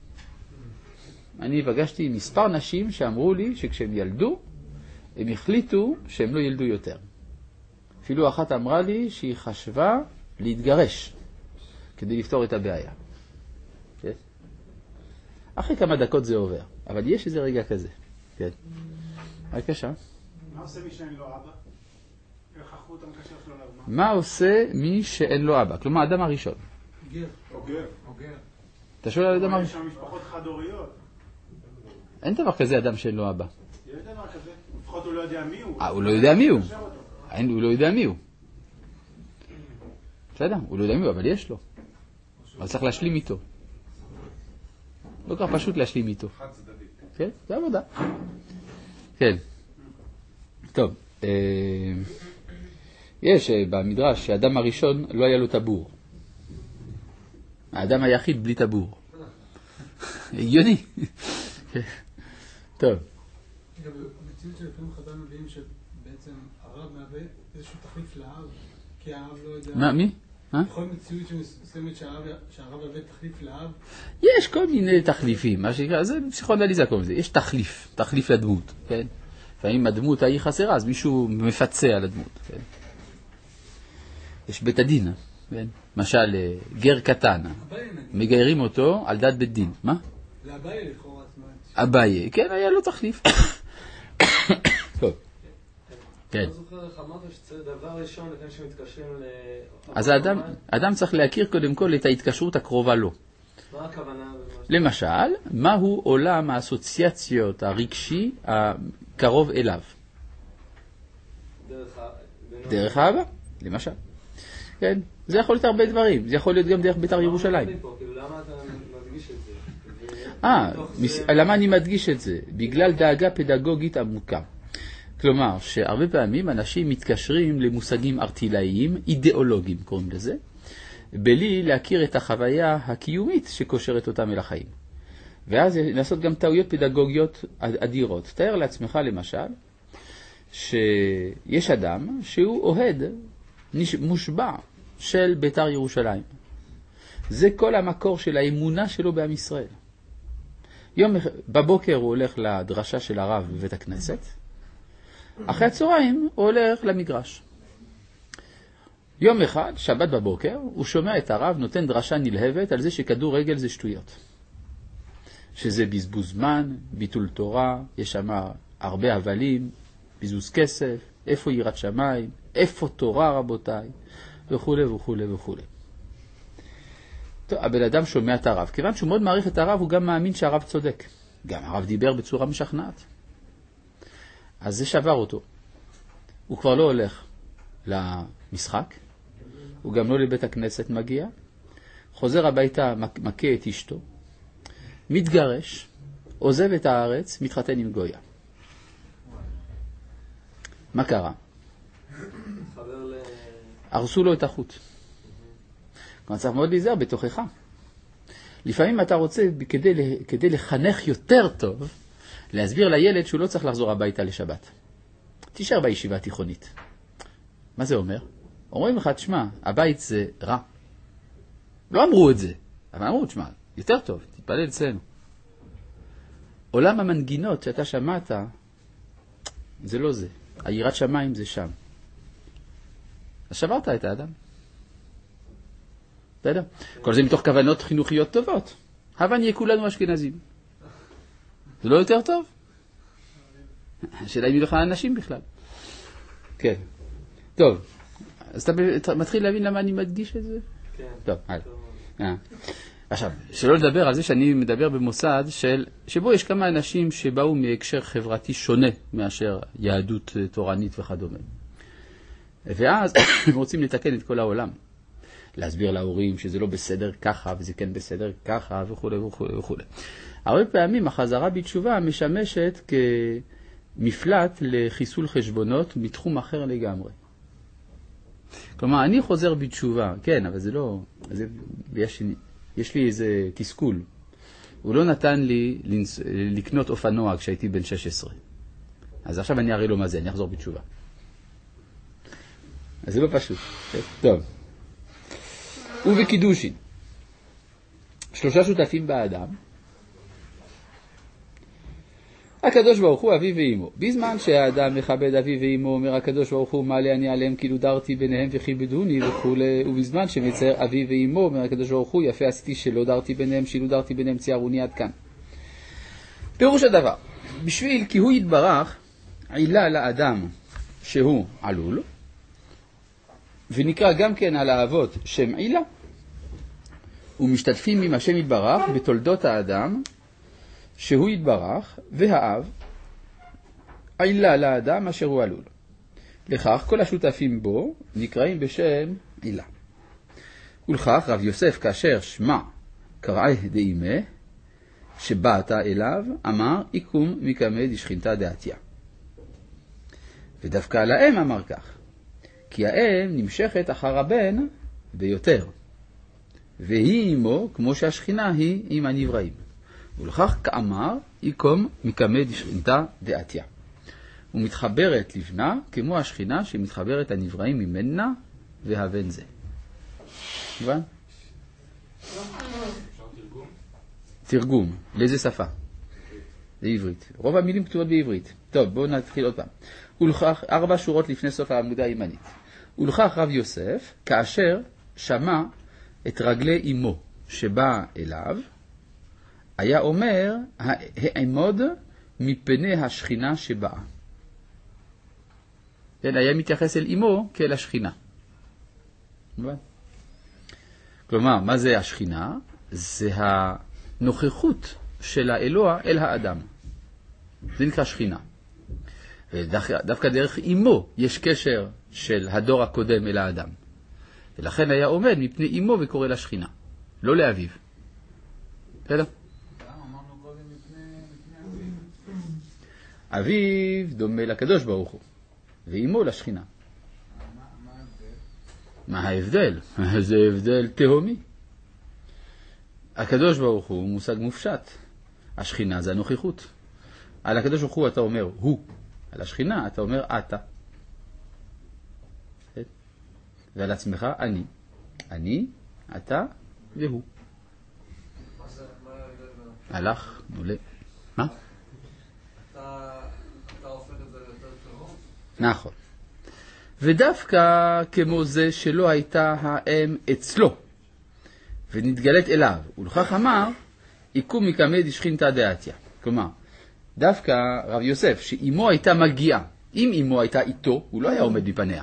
אני פגשתי מספר נשים שאמרו לי שכשהם ילדו, הם החליטו שהם לא ילדו יותר. אפילו אחת אמרה לי שהיא חשבה להתגרש כדי לפתור את הבעיה. כן? אחרי כמה דקות זה עובר, אבל יש איזה רגע כזה. כן. בבקשה. מה עושה מי שאין לו אבא? איך החוט המקשר שלו לאומה? מה עושה מי שאין לו אבא? כלומר, האדם הראשון. גר. או גר. או גר. אתה שואל על האדם יש הראשון? שם משפחות חד-הוריות. אין דבר כזה אדם שאין לו אבא. יש דבר כזה. לפחות הוא לא יודע מי הוא. אה, הוא לא יודע מי הוא. אין, הוא לא יודע מי הוא. בסדר, הוא לא יודע מי הוא, אבל יש לו. אבל צריך להשלים איתו. לא כך פשוט להשלים איתו. כן, זה עבודה. כן. טוב. יש במדרש שהאדם הראשון לא היה לו טבור. האדם היחיד בלי טבור. הגיוני. טוב. גם במציאות שלפעמים חז"ל מביאים שבעצם הרב מהווה איזשהו תחליף לאב, כי האב לא יודע... מה, מי? בכל מציאות שמסוימת שהרב מהווה תחליף לאב? יש כל מיני תחליפים, מה שנקרא, זה פסיכואנליזה קוראים לזה, יש תחליף, תחליף לדמות, כן? לפעמים הדמות ההיא חסרה, אז מישהו מפצה על הדמות, כן? יש בית הדין, כן? למשל, גר קטן, מגיירים אותו על דת בית דין, מה? לאביי לכאורה, אביי, כן, היה לו תחליף. טוב. כן. אני זוכר איך אמרת שזה דבר ראשון לפני שמתקשרים ל... אז האדם, האדם צריך להכיר קודם כל את ההתקשרות הקרובה לו. מה הכוונה? למשל, מהו עולם האסוציאציות הרגשי הקרוב אליו? דרך ה... דרך האבא, למשל. כן, זה יכול להיות הרבה דברים. זה יכול להיות גם דרך בית"ר ירושלים. למה אתה מדגיש את זה? אה, למה אני מדגיש את זה? בגלל דאגה פדגוגית עמוקה. כלומר, שהרבה פעמים אנשים מתקשרים למושגים ארטילאיים, אידיאולוגיים קוראים לזה, בלי להכיר את החוויה הקיומית שקושרת אותם אל החיים. ואז לעשות גם טעויות פדגוגיות אדירות. תאר לעצמך למשל, שיש אדם שהוא אוהד מושבע של בית"ר ירושלים. זה כל המקור של האמונה שלו בעם ישראל. יום בבוקר הוא הולך לדרשה של הרב בבית הכנסת, אחרי הצהריים הוא הולך למגרש. יום אחד, שבת בבוקר, הוא שומע את הרב נותן דרשה נלהבת על זה שכדור רגל זה שטויות. שזה בזבוז זמן, ביטול תורה, יש שם הרבה הבלים, בזבוז כסף, איפה יראת שמיים, איפה תורה רבותיי, וכו' וכו' וכו'. טוב, הבן אדם שומע את הרב. כיוון שהוא מאוד מעריך את הרב, הוא גם מאמין שהרב צודק. גם הרב דיבר בצורה משכנעת. אז זה שבר אותו. הוא כבר לא הולך למשחק, הוא גם לא לבית הכנסת מגיע, חוזר הביתה, מכה את אשתו, מתגרש, עוזב את הארץ, מתחתן עם גויה. מה קרה? הרסו לו את החוט. כלומר, צריך מאוד להיזהר בתוכך. לפעמים אתה רוצה, כדי, כדי לחנך יותר טוב, להסביר לילד שהוא לא צריך לחזור הביתה לשבת. תישאר בישיבה התיכונית. מה זה אומר? אומרים לך, תשמע, הבית זה רע. לא אמרו את זה, אבל אמרו, תשמע, יותר טוב, תתפלל אצלנו. עולם המנגינות שאתה שמעת, זה לא זה. היראת שמיים זה שם. אז שברת את האדם. בסדר? כל זה מתוך כוונות חינוכיות טובות. הבה נהיה כולנו אשכנזים. זה לא יותר טוב? השאלה אם יהיו לך אנשים בכלל. כן. טוב. אז אתה מתחיל להבין למה אני מדגיש את זה? כן. טוב, הלאה. עכשיו, שלא לדבר על זה שאני מדבר במוסד של, שבו יש כמה אנשים שבאו מהקשר חברתי שונה מאשר יהדות תורנית וכדומה. ואז הם רוצים לתקן את כל העולם. להסביר להורים שזה לא בסדר ככה וזה כן בסדר ככה וכו' וכו' וכו'. הרבה פעמים החזרה בתשובה משמשת כמפלט לחיסול חשבונות מתחום אחר לגמרי. כלומר, אני חוזר בתשובה, כן, אבל זה לא, זה, יש, יש לי איזה תסכול. הוא לא נתן לי לנס, לקנות אופנוע כשהייתי בן שש עשרה. אז עכשיו אני אראה לו מה זה, אני אחזור בתשובה. אז זה לא פשוט. טוב. ובקידושין. שלושה שותפים באדם. הקדוש ברוך הוא אביו ואימו. בזמן שהאדם מכבד אביו ואימו, אומר הקדוש ברוך הוא, מעלה אני עליהם כאילו דרתי ביניהם וכיבדוני וכו'. ובזמן שמצייר אביו ואימו, אומר הקדוש ברוך הוא, יפה עשיתי שלא דרתי ביניהם, שלא דרתי ביניהם, ציירוני עד כאן. פירוש הדבר, בשביל כי הוא יתברך עילה לאדם שהוא עלול, ונקרא גם כן על האבות שם עילה, ומשתתפים עם השם יתברך בתולדות האדם שהוא יתברך, והאב עילה לאדם אשר הוא עלול. לכך כל השותפים בו נקראים בשם עילה. ולכך רב יוסף כאשר שמע קראי דאימה שבאת אליו אמר איקום מקמא דשכינתא דעתיה. ודווקא על האם אמר כך, כי האם נמשכת אחר הבן ביותר, והיא עמו כמו שהשכינה היא עם הנבראים. ולכך כאמר איקום מקמא דשכינתא דעתיה. ומתחברת לבנה כמו השכינה שמתחברת הנבראים ממנה והבן זה. מובן? תרגום. לאיזה שפה? לעברית. רוב המילים כתובות בעברית. טוב, בואו נתחיל עוד פעם. ולכך, ארבע שורות לפני סוף העמודה הימנית. ולכך רב יוסף, כאשר שמע את רגלי אמו שבא אליו, היה אומר, העמוד מפני השכינה שבאה. כן, היה מתייחס אל אמו כאל השכינה. כלומר, מה זה השכינה? זה הנוכחות של האלוה אל האדם. זה נקרא שכינה. ודווקא דרך אמו יש קשר של הדור הקודם אל האדם. ולכן היה עומד מפני אמו וקורא לה שכינה. לא לאביו. בסדר? אמרנו קודם מפני אביו. אביו דומה לקדוש ברוך הוא. ואמו לשכינה. מה ההבדל? זה הבדל תהומי. הקדוש ברוך הוא מושג מופשט. השכינה זה הנוכחות. על הקדוש ברוך הוא אתה אומר הוא. על השכינה אתה אומר אתה. ועל עצמך אני. אני, אתה והוא. הלך, נולה. מה? אתה הופך את זה יותר טוב? נכון. ודווקא כמו זה שלא הייתה האם אצלו, ונתגלת אליו, ולכך אמר, איקום מקמא דשכינתא דעתיה. כלומר, דווקא רב יוסף, שאימו הייתה מגיעה, אם אימו הייתה איתו, הוא לא היה עומד בפניה.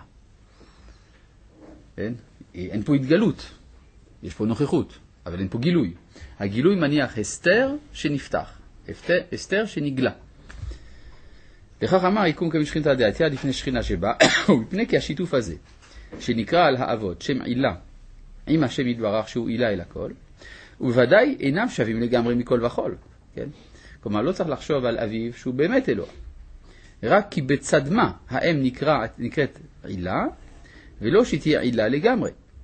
אין? אין פה התגלות, יש פה נוכחות, אבל אין פה גילוי. הגילוי מניח הסתר שנפתח, הסתר שנגלה. לכך אמר איקום כמשכינתא דעתיה לפני שכינה שבא, ומפני כי השיתוף הזה, שנקרא על האבות, שם עילה, עם השם יתברך שהוא עילה אל הכל, ובוודאי אינם שווים לגמרי מכל וכל. כן? כלומר, לא צריך לחשוב על אביו שהוא באמת אלוה. רק כי בצד מה האם נקרא, נקראת עילה, ולא שתהיה עילה לגמרי.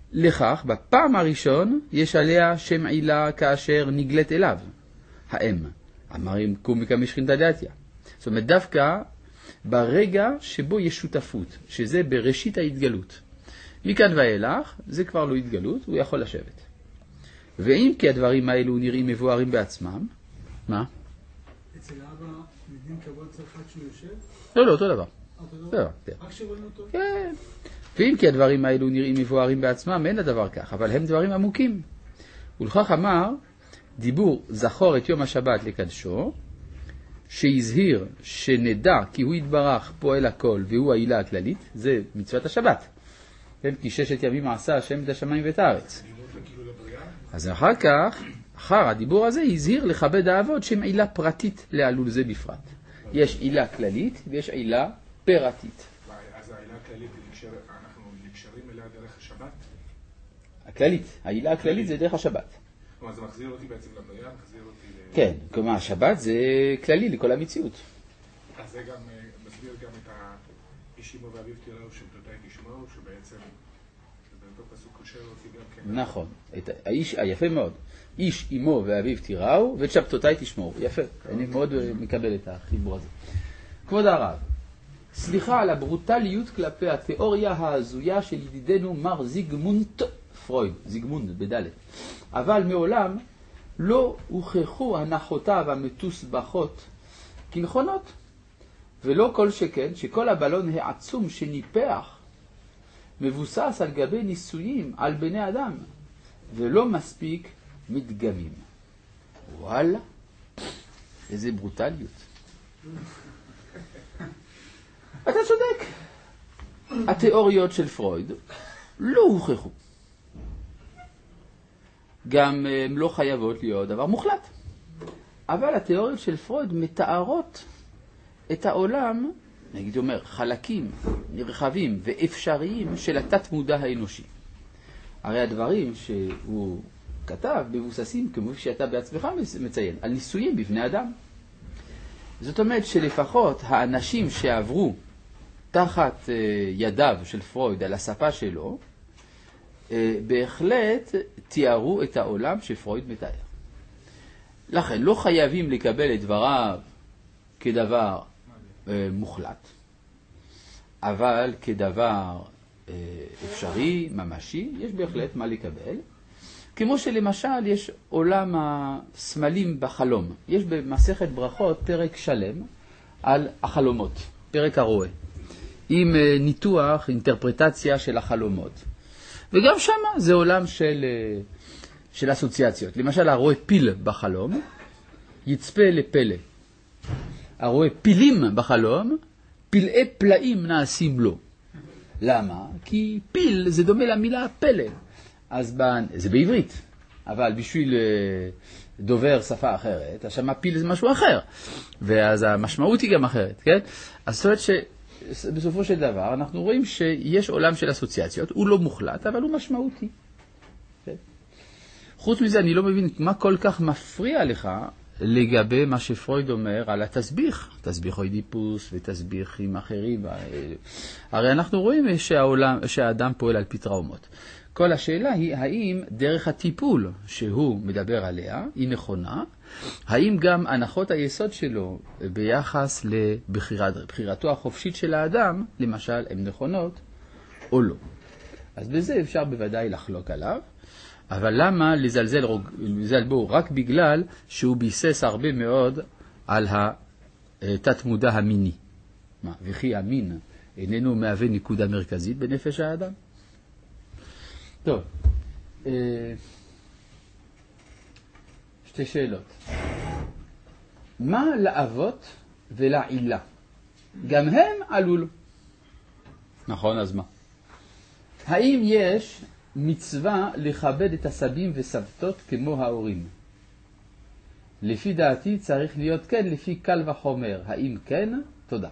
לכך, בפעם הראשון יש עליה שם עילה כאשר נגלת אליו, האם. אמרים קומיקה משכינתא דעתיה. זאת אומרת, דווקא ברגע שבו יש שותפות, שזה בראשית ההתגלות. מכאן ואילך, זה כבר לא התגלות, הוא יכול לשבת. ואם כי הדברים האלו נראים מבוארים בעצמם, מה? אצל אבא מדין כבוד צריך רק שהוא יושב? לא, לא, אותו דבר. אותו דבר? רק שרואים אותו? כן. ואם כי הדברים האלו נראים מבוארים בעצמם, אין לדבר כך, אבל הם דברים עמוקים. ולכך אמר, דיבור זכור את יום השבת לקדשו, שהזהיר שנדע כי הוא יתברך פועל הכל והוא העילה הכללית, זה מצוות השבת. כן, כי ששת ימים עשה השם את השמיים ואת הארץ. אז אחר כך, אחר הדיבור הזה, הזהיר לכבד האבות שהם עילה פרטית לעלול זה בפרט. יש עילה כללית ויש עילה פרטית. אז העילה הכללית, אנחנו נקשרים אליה דרך השבת? הכללית, העילה הכללית זה דרך השבת. כלומר, זה מחזיר אותי בעצם לבריאה, מחזיר אותי ל... כן, כלומר, השבת זה כללי לכל המציאות. אז זה גם מסביר גם את האיש אמו ואביו תיראו שבתותי תשמעו, שבעצם באותו פסוק קושר אותי גם כן. נכון, האיש, יפה מאוד. איש אמו ואביו תיראו ואת שבתותי תשמעו. יפה, אני מאוד מקבל את החיבור הזה. כבוד הרב, סליחה על הברוטליות כלפי התיאוריה ההזויה של ידידנו מר זיגמונד פרויד, זיגמונד בדלת. אבל מעולם לא הוכחו הנחותיו המתוסבכות כנכונות, ולא כל שכן שכל הבלון העצום שניפח מבוסס על גבי ניסויים על בני אדם, ולא מספיק מדגמים. וואלה, איזה ברוטליות. אתה צודק. התיאוריות של פרויד לא הוכחו. גם הן לא חייבות להיות דבר מוחלט. אבל התיאוריות של פרויד מתארות את העולם, נגיד אומר, חלקים נרחבים ואפשריים של התת מודע האנושי. הרי הדברים שהוא כתב מבוססים, כמו שאתה בעצמך מציין, על ניסויים בבני אדם. זאת אומרת שלפחות האנשים שעברו תחת ידיו של פרויד על הספה שלו, בהחלט תיארו את העולם שפרויד מתאר. לכן לא חייבים לקבל את דבריו כדבר מוחלט, אבל כדבר אפשרי, ממשי, יש בהחלט מה לקבל. כמו שלמשל יש עולם הסמלים בחלום. יש במסכת ברכות פרק שלם על החלומות, פרק הרואה, עם ניתוח, אינטרפרטציה של החלומות. וגם שם זה עולם של, של אסוציאציות. למשל, הרואה פיל בחלום, יצפה לפלא. הרואה פילים בחלום, פלאי פלאים נעשים לו. למה? כי פיל זה דומה למילה פלא. אז ב... זה בעברית, אבל בשביל דובר שפה אחרת, השמה פיל זה משהו אחר. ואז המשמעות היא גם אחרת, כן? אז זאת אומרת ש... בסופו של דבר אנחנו רואים שיש עולם של אסוציאציות, הוא לא מוחלט, אבל הוא משמעותי. כן? חוץ מזה, אני לא מבין מה כל כך מפריע לך לגבי מה שפרויד אומר על התסביך, תסביך אוידיפוס ותסביכים אחרים. הרי אנחנו רואים שהעולם, שהאדם פועל על פי טראומות. כל השאלה היא האם דרך הטיפול שהוא מדבר עליה היא נכונה, האם גם הנחות היסוד שלו ביחס לבחירתו החופשית של האדם, למשל, הן נכונות או לא. אז בזה אפשר בוודאי לחלוק עליו, אבל למה לזלזל, לזלזל בו רק בגלל שהוא ביסס הרבה מאוד על התת מודע המיני. מה, וכי המין איננו מהווה נקודה מרכזית בנפש האדם? טוב, שתי שאלות. מה לאבות ולעילה? גם הם עלול. נכון, אז מה? האם יש מצווה לכבד את הסבים וסבתות כמו ההורים? לפי דעתי צריך להיות כן, לפי קל וחומר. האם כן? תודה.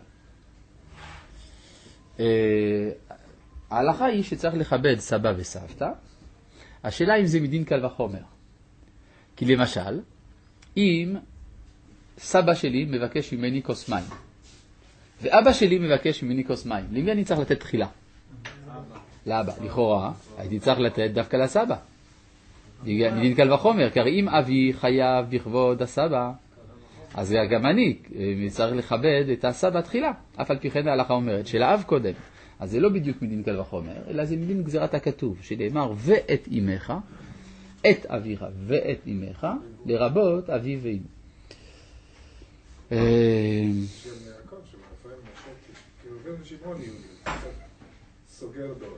ההלכה היא שצריך לכבד סבא וסבתא. השאלה אם זה מדין קל וחומר. כי למשל, אם סבא שלי מבקש ממני כוס מים, ואבא שלי מבקש ממני כוס מים, למי אני צריך לתת תחילה? לאבא. לכאורה, הייתי צריך לתת דווקא לסבא. מדין קל וחומר, כי אם אבי חייב בכבוד הסבא, אז גם אני צריך לכבד את הסבא תחילה. אף על פי כן ההלכה אומרת שלאב קודם. אז זה לא בדיוק מדין קל וחומר, אלא זה מדין גזירת הכתוב, שנאמר ואת אמך, את אביך ואת אמך, לרבות אבי ואמא. שם יעקב, שמאפרים משה, כי ראובן ושמעון יהודים, סוגר דור.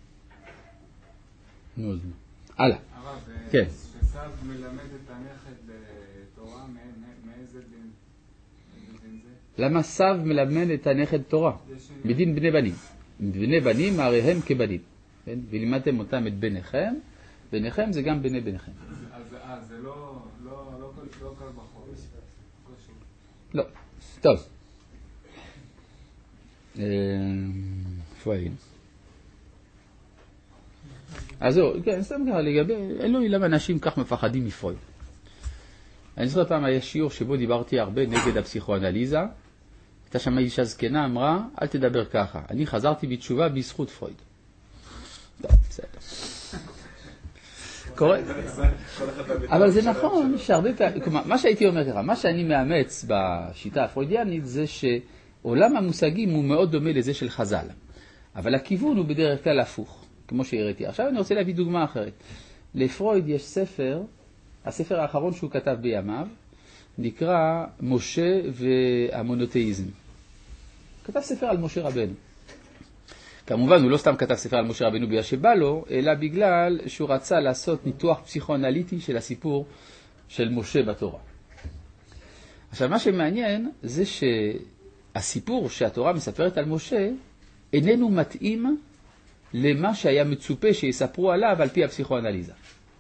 נו, זה. הלאה. הרב, כן. שסב מלמד את הנכד בתורה, מאיזה דין זה? למה סב מלמד את הנכד תורה? מדין בני בנים. בני בנים הרי הם כבנים. ולימדתם אותם את בניכם, בניכם זה גם בני בניכם. אז זה לא קל בחור. לא, טוב. איפה היינו? אז זהו, כן, סתם ככה לגבי, אלוהי למה אנשים כך מפחדים מפרויד. אני זוכר פעם היה שיעור שבו דיברתי הרבה נגד הפסיכואנליזה, הייתה שם אישה זקנה אמרה, אל תדבר ככה, אני חזרתי בתשובה בזכות פרויד. טוב, בסדר. קורה. אבל זה נכון שהרבה פעמים, כלומר, מה שהייתי אומר ככה, מה שאני מאמץ בשיטה הפרוידיאנית זה שעולם המושגים הוא מאוד דומה לזה של חז"ל, אבל הכיוון הוא בדרך כלל הפוך, כמו שהראיתי. עכשיו אני רוצה להביא דוגמה אחרת. לפרויד יש ספר, הספר האחרון שהוא כתב בימיו, נקרא משה והמונותאיזם. כתב ספר על משה רבנו. כמובן הוא לא סתם כתב ספר על משה רבנו בגלל שבא לו, אלא בגלל שהוא רצה לעשות ניתוח פסיכואנליטי של הסיפור של משה בתורה. עכשיו מה שמעניין זה שהסיפור שהתורה מספרת על משה איננו מתאים למה שהיה מצופה שיספרו עליו על פי הפסיכואנליזה.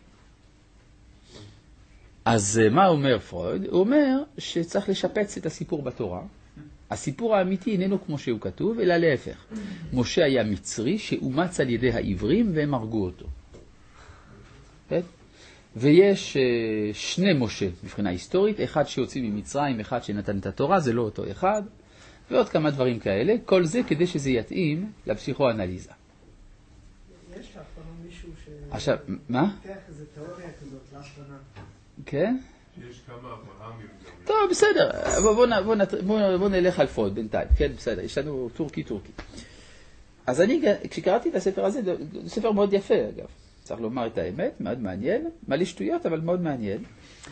אז מה אומר פרויד? הוא אומר שצריך לשפץ את הסיפור בתורה. הסיפור האמיתי איננו כמו שהוא כתוב, אלא להפך. משה היה מצרי שאומץ על ידי העברים והם הרגו אותו. כן? ויש שני משה מבחינה היסטורית, אחד שיוצא ממצרים, אחד שנתן את התורה, זה לא אותו אחד, ועוד כמה דברים כאלה, כל זה כדי שזה יתאים לפסיכואנליזה. יש לאחרונה מישהו ש... עכשיו, מה? פתח איזו תיאוריה כזאת לאחרונה. כן? יש כמה אברהמים. טוב, בסדר. בוא, בוא, בוא, בוא, בוא נלך על פרויד בינתיים. כן, בסדר. יש לנו טורקי טורקי. אז אני, כשקראתי את הספר הזה, זה ספר מאוד יפה, אגב. צריך לומר את האמת, מאוד מעניין. מלא שטויות, אבל מאוד מעניין.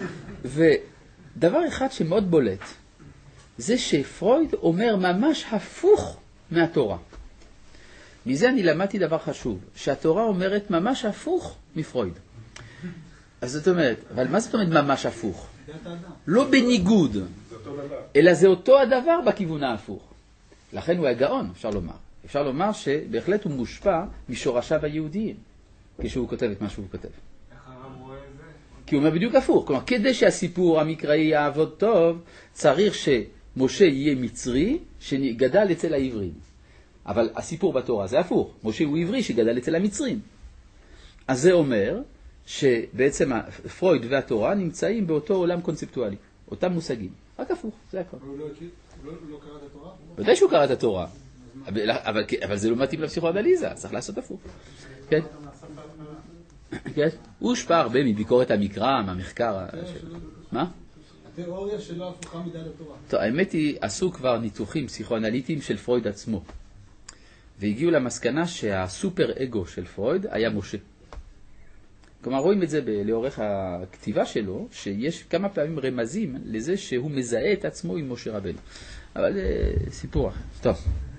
ודבר אחד שמאוד בולט, זה שפרויד אומר ממש הפוך מהתורה. מזה אני למדתי דבר חשוב, שהתורה אומרת ממש הפוך מפרויד. אז זאת אומרת, אבל מה זאת אומרת ממש הפוך? לא בניגוד, אלא זה אותו הדבר בכיוון ההפוך. לכן הוא הגאון, אפשר לומר. אפשר לומר שבהחלט הוא מושפע משורשיו היהודיים, כשהוא כותב את מה שהוא כותב. איך הרב רואה את זה? כי הוא אומר בדיוק הפוך. כלומר, כדי שהסיפור המקראי יעבוד טוב, צריך שמשה יהיה מצרי שגדל אצל העברים. אבל הסיפור בתורה זה הפוך. משה הוא עברי שגדל אצל המצרים. אז זה אומר שבעצם פרויד והתורה נמצאים באותו עולם קונספטואלי, אותם מושגים. רק הפוך, זה הכל. הוא לא קרא את התורה? בוודאי שהוא קרא את התורה. אבל, אבל זה לא מתאים לפסיכואנליזה, צריך לעשות הפוך. כן? כן? הוא הושפע הרבה מביקורת המקרא, מהמחקר. מה? התיאוריה שלו הפוכה מדי לתורה. טוב, האמת היא, עשו כבר ניתוחים פסיכואנליטיים של פרויד עצמו. והגיעו למסקנה שהסופר אגו של פרויד היה משה. כלומר, רואים את זה לאורך הכתיבה שלו, שיש כמה פעמים רמזים לזה שהוא מזהה את עצמו עם משה רבנו. אבל זה סיפור אחר. טוב.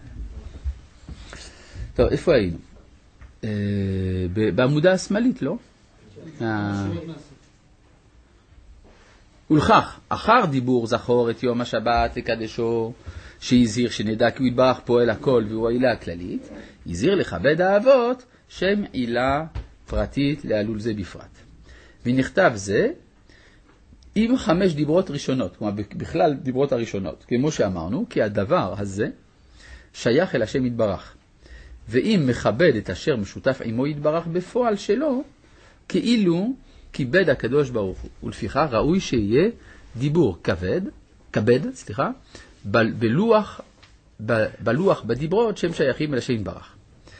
טוב, איפה היינו? בעמודה השמאלית, לא? ולכך, אחר דיבור זכור את יום השבת לקדשו, שהזהיר שנדע כי הוא יתברך פועל הכל והוא העילה הכללית, הזהיר לכבד האבות שם עילה פרטית להלול זה בפרט. ונכתב זה עם חמש דיברות ראשונות, כלומר בכלל דיברות הראשונות, כמו שאמרנו, כי הדבר הזה שייך אל השם יתברך. ואם מכבד את אשר משותף עמו יתברך בפועל שלו, כאילו כיבד הקדוש ברוך הוא. ולפיכך ראוי שיהיה דיבור כבד, כבד, סליחה, ב- בלוח, ב- בלוח בדיברות שהם שייכים אל השם יתברך.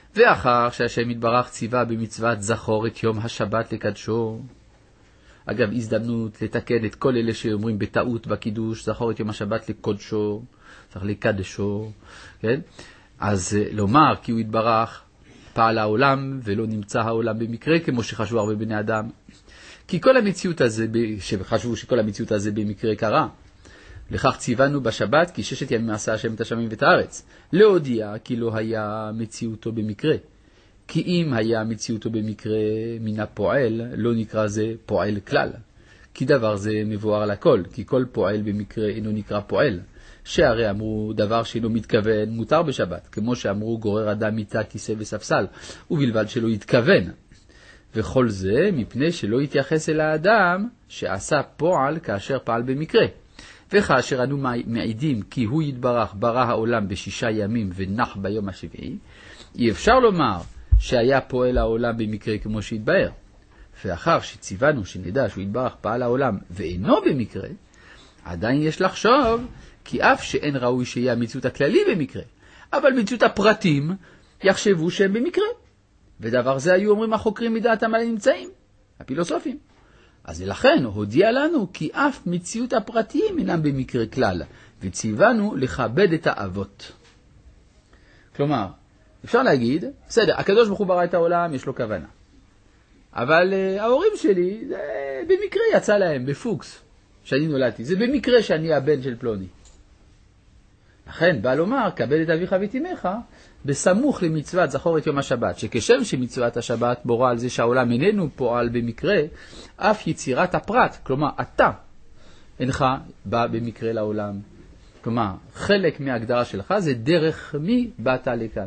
ואחר שהשם יתברך ציווה במצוות זכור את יום השבת לקדשו. אגב, הזדמנות לתקן את כל אלה שאומרים בטעות בקידוש, זכור את יום השבת לקודשו, צריך לקדשו, כן? אז לומר כי הוא יתברך פעל העולם ולא נמצא העולם במקרה, כמו שחשבו הרבה בני אדם. כי כל המציאות הזה, שחשבו שכל המציאות הזה במקרה קרה. לכך ציוונו בשבת, כי ששת ימים עשה השם את השמים ואת הארץ. להודיע כי לא היה מציאותו במקרה. כי אם היה מציאותו במקרה מן הפועל, לא נקרא זה פועל כלל. כי דבר זה מבואר לכל, כי כל פועל במקרה אינו נקרא פועל. שהרי אמרו דבר שאינו מתכוון מותר בשבת, כמו שאמרו גורר אדם מיטה, כיסא וספסל, ובלבד שלא יתכוון. וכל זה מפני שלא יתייחס אל האדם שעשה פועל כאשר פעל במקרה. וכאשר אנו מעידים כי הוא יתברך ברא העולם בשישה ימים ונח ביום השביעי, אי אפשר לומר שהיה פועל העולם במקרה כמו שהתבאר. ואחר שציוונו שנדע שהוא יתברך פעל העולם ואינו במקרה, עדיין יש לחשוב כי אף שאין ראוי שיהיה המציאות הכללי במקרה, אבל מציאות הפרטים יחשבו שהם במקרה. ודבר זה היו אומרים החוקרים מדעתם על הנמצאים, הפילוסופים. אז לכן הודיע לנו כי אף מציאות הפרטיים אינם במקרה כלל, וציוונו לכבד את האבות. כלומר, אפשר להגיד, בסדר, הקדוש ברוך הוא ברא את העולם, יש לו כוונה. אבל uh, ההורים שלי, זה במקרה יצא להם, בפוקס, שאני נולדתי. זה במקרה שאני הבן של פלוני. לכן בא לומר, כבד את אביך ואת אמך, בסמוך למצוות זכור את יום השבת, שכשם שמצוות השבת בורה על זה שהעולם איננו פועל במקרה, אף יצירת הפרט, כלומר אתה, אינך בא במקרה לעולם. כלומר, חלק מההגדרה שלך זה דרך מי באת לכאן.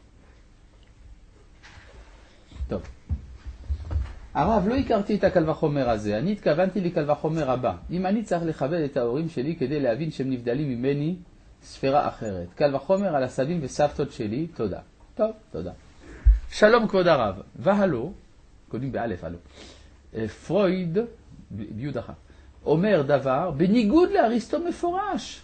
טוב. הרב, לא הכרתי את הקל וחומר הזה, אני התכוונתי לקל וחומר הבא. אם אני צריך לכבד את ההורים שלי כדי להבין שהם נבדלים ממני, ספירה אחרת. קל וחומר על הסבים וסבתות שלי, תודה. טוב, תודה. שלום כבוד הרב. והלו, קודם באלף, הלו. פרויד, ביוד אחת, אומר דבר בניגוד לאריסטו מפורש,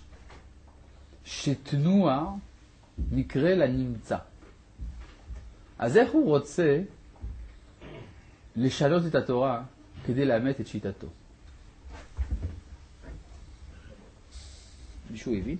שתנוע נקרא לנמצא. אז איך הוא רוצה לשנות את התורה כדי לאמת את שיטתו? מישהו הבין?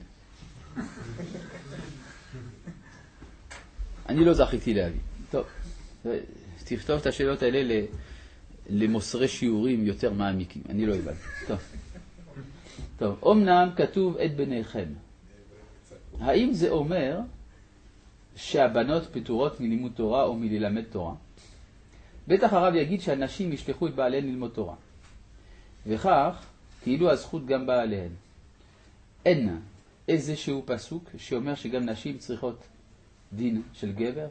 אני לא זכיתי להבין. טוב, תכתוב את השאלות האלה למוסרי שיעורים יותר מעמיקים. אני לא הבנתי. טוב. טוב, אומנם כתוב את בניכם. האם זה אומר שהבנות פטורות מלימוד תורה או מללמד תורה? בטח הרב יגיד שהנשים ישלחו את בעליהן ללמוד תורה. וכך, כאילו הזכות גם בעליהן. אין איזשהו פסוק שאומר שגם נשים צריכות דין של גבר?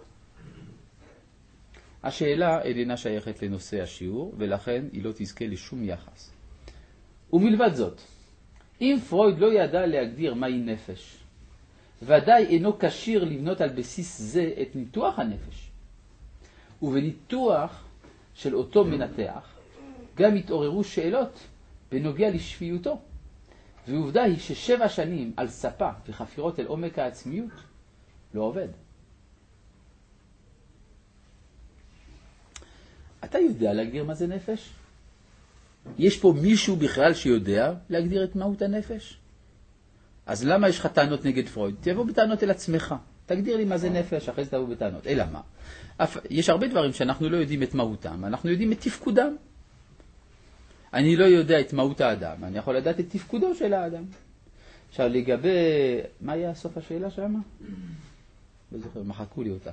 השאלה איננה שייכת לנושא השיעור, ולכן היא לא תזכה לשום יחס. ומלבד זאת, אם פרויד לא ידע להגדיר מהי נפש, ודאי אינו קשיר לבנות על בסיס זה את ניתוח הנפש. ובניתוח של אותו מנתח, גם התעוררו שאלות בנוגע לשפיותו. ועובדה היא ששבע שנים על ספה וחפירות אל עומק העצמיות לא עובד. אתה יודע להגדיר מה זה נפש? יש פה מישהו בכלל שיודע להגדיר את מהות הנפש? אז למה יש לך טענות נגד פרויד? תבוא בטענות אל עצמך. תגדיר לי מה זה נפש, אחרי זה תבוא בטענות. אלא מה? יש הרבה דברים שאנחנו לא יודעים את מהותם, אנחנו יודעים את תפקודם. אני לא יודע את מהות האדם, אני יכול לדעת את תפקודו של האדם. עכשיו לגבי, מה היה סוף השאלה שם? לא זוכר, מחקו לי אותה.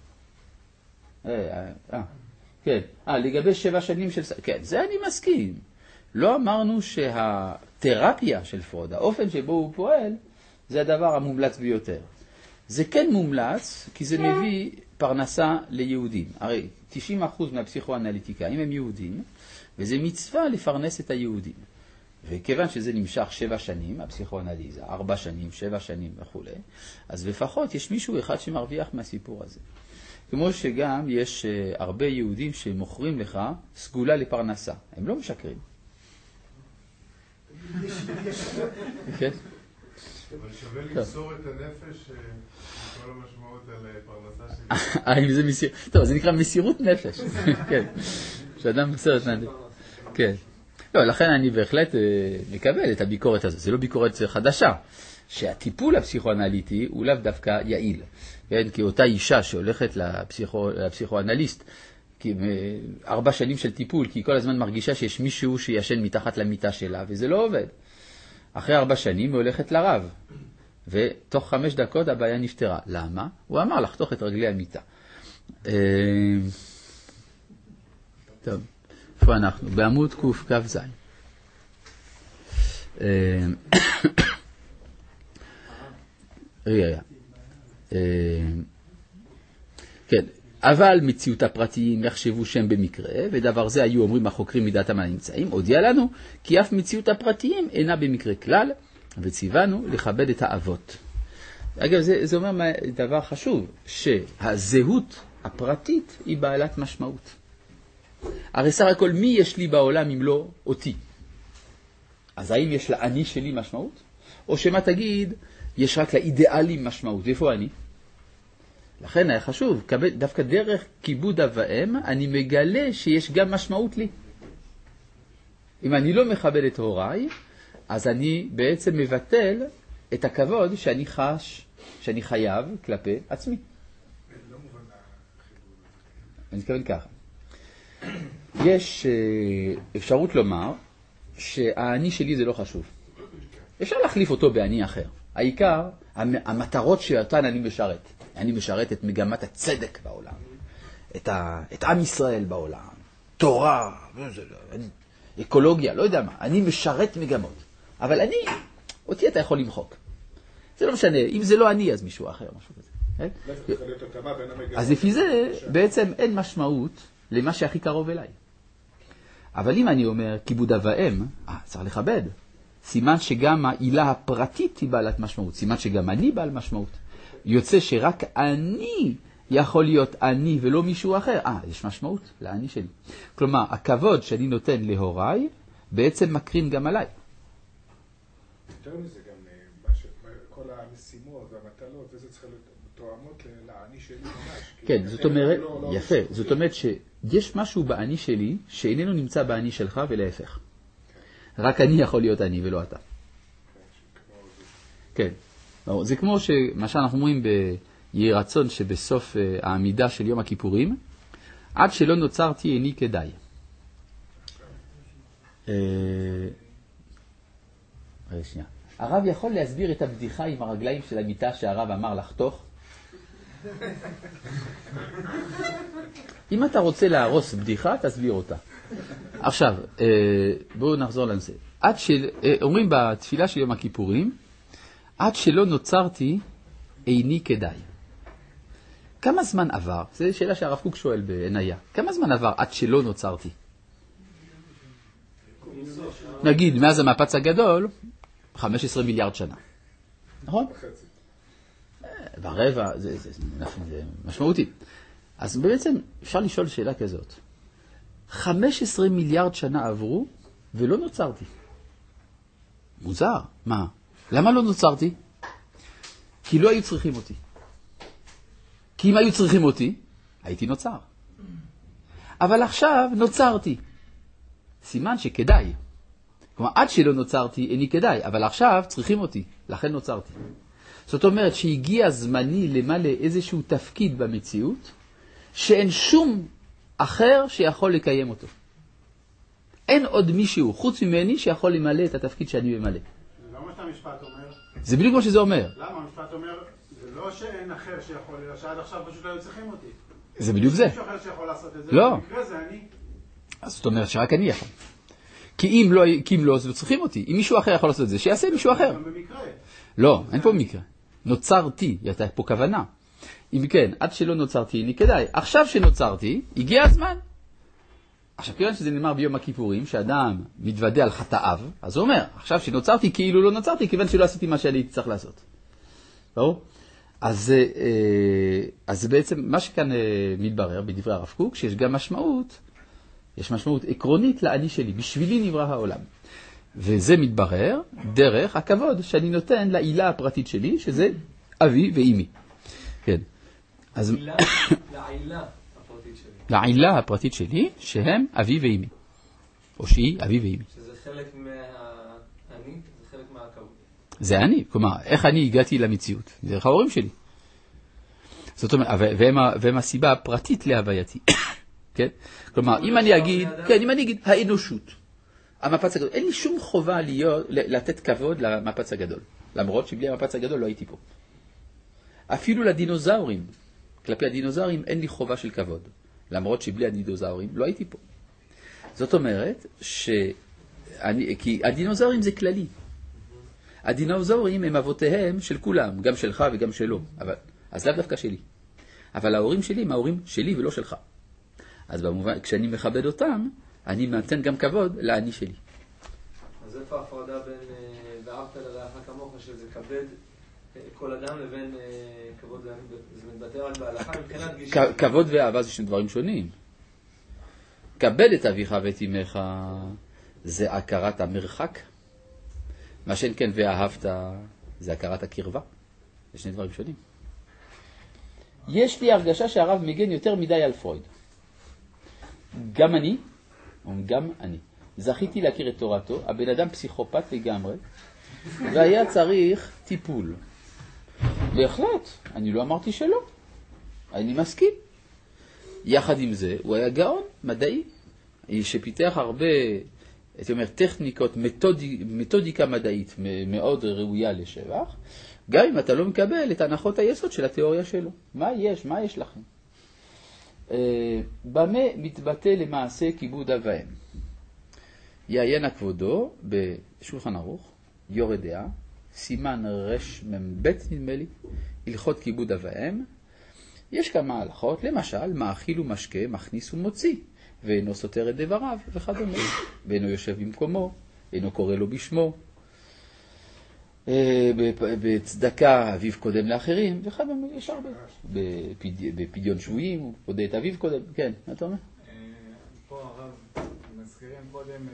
אה, אה, כן. אה, לגבי שבע שנים של... כן, זה אני מסכים. לא אמרנו שהתרפיה של פרויד, האופן שבו הוא פועל, זה הדבר המומלץ ביותר. זה כן מומלץ, כי זה מביא פרנסה ליהודים. הרי תשעים אחוז מהפסיכואנליטיקאים הם יהודים, וזה מצווה לפרנס את היהודים. וכיוון שזה נמשך שבע שנים, הפסיכואנליזה, ארבע שנים, שבע שנים וכו', אז לפחות יש מישהו אחד שמרוויח מהסיפור הזה. כמו שגם יש הרבה יהודים שמוכרים לך סגולה לפרנסה. הם לא משקרים. כן? אבל שווה למסור את הנפש בכל המשמעות על פרנסה שלי. האם זה מסירות? טוב, זה נקרא מסירות נפש. כן. שאדם מסר את הנפש. כן. לא, לכן אני בהחלט מקבל את הביקורת הזו. זה לא ביקורת חדשה. שהטיפול הפסיכואנליטי הוא לאו דווקא יעיל. כן? כי אותה אישה שהולכת לפסיכו, לפסיכואנליסט, כי ארבע שנים של טיפול, כי היא כל הזמן מרגישה שיש מישהו שישן מתחת למיטה שלה, וזה לא עובד. אחרי ארבע שנים היא הולכת לרב, ותוך חמש דקות הבעיה נפתרה. למה? הוא אמר לחתוך את רגלי המיטה. טוב, איפה אנחנו? בעמוד קוף קו זין. רגע, כן, אבל מציאות הפרטיים יחשבו שהם במקרה, ודבר זה היו אומרים החוקרים מדעתם על הנמצאים, הודיע לנו כי אף מציאות הפרטיים אינה במקרה כלל, וציוונו לכבד את האבות. אגב, זה, זה אומר דבר חשוב, שהזהות הפרטית היא בעלת משמעות. הרי סך הכל מי יש לי בעולם אם לא אותי? אז האם יש לאני שלי משמעות? או שמה תגיד, יש רק לאידיאלים משמעות. איפה אני? לכן היה חשוב, דווקא דרך כיבוד אב ואם, אני מגלה שיש גם משמעות לי. אם אני לא מכבד את הוריי, אז אני בעצם מבטל את הכבוד שאני חש, שאני חייב כלפי עצמי. אני מתכוון ככה. יש אפשרות לומר שהאני שלי זה לא חשוב. אפשר להחליף אותו באני אחר. העיקר, המטרות שאותן אני משרת. אני משרת את מגמת הצדק בעולם, את, ה, את עם ישראל בעולם, תורה, אקולוגיה, לא יודע מה. אני משרת מגמות. אבל אני, אותי אתה יכול למחוק. זה לא משנה, אם זה לא אני, אז מישהו אחר, משהו כזה. אז לפי זה, בעצם אין משמעות למה שהכי קרוב אליי. אבל אם אני אומר, כיבוד אב ואם, אה, צריך לכבד. סימן שגם העילה הפרטית היא בעלת משמעות. סימן שגם אני בעל משמעות. יוצא שרק אני יכול להיות אני ולא מישהו אחר. אה, יש משמעות לאני שלי. כלומר, הכבוד שאני נותן להוריי, בעצם מקרין גם עליי. יותר מזה גם, כל המשימות והמטלות, וזה צריך להיות תואמות לאני שלי ממש. כן, זאת אומרת, יפה. זאת אומרת שיש משהו באני שלי, שאיננו נמצא באני שלך ולהפך. רק אני יכול להיות אני ולא אתה. כן. זה כמו שמה שאנחנו אומרים ביהי רצון שבסוף העמידה של יום הכיפורים, עד שלא נוצרתי איני כדאי. רגע שנייה. הרב יכול להסביר את הבדיחה עם הרגליים של המיטה שהרב אמר לחתוך? אם אתה רוצה להרוס בדיחה, תסביר אותה. עכשיו, בואו נחזור לנושא. עד של, אומרים בתפילה של יום הכיפורים, עד שלא נוצרתי, איני כדאי. כמה זמן עבר? זו שאלה שהרב קוק שואל בעינייה. כמה זמן עבר עד שלא נוצרתי? נגיד, מאז המפץ הגדול, חמש עשרה מיליארד שנה. נכון? ברבע, זה, זה, זה, זה משמעותי. אז בעצם אפשר לשאול שאלה כזאת. חמש עשרה מיליארד שנה עברו ולא נוצרתי. מוזר. מה? למה לא נוצרתי? כי לא היו צריכים אותי. כי אם היו צריכים אותי, הייתי נוצר. אבל עכשיו נוצרתי. סימן שכדאי. כלומר, עד שלא נוצרתי, איני כדאי. אבל עכשיו צריכים אותי. לכן נוצרתי. זאת אומרת שהגיע זמני למלא איזשהו תפקיד במציאות, שאין שום אחר שיכול לקיים אותו. אין עוד מישהו חוץ ממני שיכול למלא את התפקיד שאני ממלא. זה לא מה שהמשפט אומר. זה בדיוק כמו שזה אומר. למה? המשפט אומר, זה לא שאין אחר שיכול, שעד עכשיו פשוט לא היו צריכים אותי. זה בדיוק זה. מישהו אחר שיכול לעשות את זה. לא. במקרה זה אני. אז זאת אומרת שרק אני יכול. כי אם לא, כי אם לא, אז לא צריכים אותי. אם מישהו אחר יכול לעשות את זה, שיעשה מישהו אחר. במקרה. לא, אין פה מקרה. נוצרתי, הייתה פה כוונה. אם כן, עד שלא נוצרתי, איני כדאי. עכשיו שנוצרתי, הגיע הזמן. עכשיו, כיוון שזה נאמר ביום הכיפורים, שאדם מתוודע על חטאיו, אז הוא אומר, עכשיו שנוצרתי כאילו לא נוצרתי, כיוון שלא עשיתי מה שאני צריך לעשות. ברור? אז, אז בעצם מה שכאן מתברר בדברי הרב קוק, שיש גם משמעות, יש משמעות עקרונית לאני שלי, בשבילי נברא העולם. וזה מתברר דרך הכבוד שאני נותן לעילה הפרטית שלי, שזה אבי ואימי. כן. אז... לעילה הפרטית שלי. לעילה הפרטית שלי, שהם אבי ואימי. או שהיא אבי ואימי. שזה חלק מהאני, זה חלק מהכבוד. זה אני, כלומר, איך אני הגעתי למציאות? דרך ההורים שלי. זאת אומרת, והם, והם הסיבה הפרטית להווייתי. כן? כלומר, אם אני אגיד, כן, אם אני אגיד, האנושות, המפץ הגדול, אין לי שום חובה להיות, לתת כבוד למפץ הגדול. למרות שבלי המפץ הגדול לא הייתי פה. אפילו לדינוזאורים, כלפי הדינוזאורים אין לי חובה של כבוד. למרות שבלי הדינוזאורים לא הייתי פה. זאת אומרת, שאני, כי הדינוזאורים זה כללי. הדינוזאורים הם אבותיהם של כולם, גם שלך וגם שלו. אבל, אז לאו דווקא שלי. אבל ההורים שלי הם ההורים שלי ולא שלך. אז במובן, כשאני מכבד אותם, אני נותן גם כבוד לאני שלי. אז איפה ההפרדה בין ואהבת לרעך כמוך, שזה כבד כל אדם, לבין כבוד לאני, זה מתבטא רק בהלכה מבחינת גישה? כבוד ואהבה זה שני דברים שונים. כבד את אביך ואת אמך, זה הכרת המרחק. מה שאין כן ואהבת, זה הכרת הקרבה. זה שני דברים שונים. יש לי הרגשה שהרב מגן יותר מדי על פרויד. גם אני, גם אני. זכיתי להכיר את תורתו, הבן אדם פסיכופת לגמרי, והיה צריך טיפול. בהחלט, אני לא אמרתי שלא. אני מסכים. יחד עם זה, הוא היה גאון מדעי, שפיתח הרבה, הייתי אומר, טכניקות, מתודי, מתודיקה מדעית מאוד ראויה לשבח, גם אם אתה לא מקבל את הנחות היסוד של התיאוריה שלו. מה יש? מה יש לכם? במה מתבטא למעשה כיבוד אב ואם? יעיין הכבודו בשולחן ערוך, יורה דעה, סימן רש מבית נדמה לי, הלכות כיבוד אב ואם. יש כמה הלכות, למשל, מאכיל ומשקה, מכניס ומוציא, ואינו סותר את דבריו וכדומה, ואינו יושב במקומו, אינו קורא לו בשמו, בצדקה אביו קודם לאחרים, וכדומה, יש הרבה. בפדיון שבויים הוא פודה את אביו קודם, כן, מה אתה אומר? פה הרב מזכירים קודם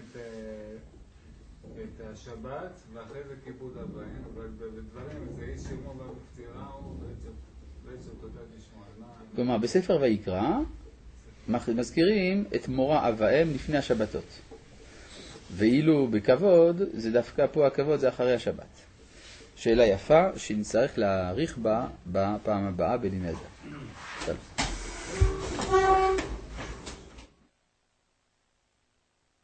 את השבת, ואחרי זה כיבוד אב ואם, אבל בדברים זה איש שמו בפטירה הוא בעצם תודה לשמוע. כלומר, בספר ויקרא מזכירים את מורא אב ואם לפני השבתות. ואילו בכבוד, זה דווקא פה הכבוד זה אחרי השבת. שאלה יפה שנצטרך להעריך בה בפעם הבאה בלימדה.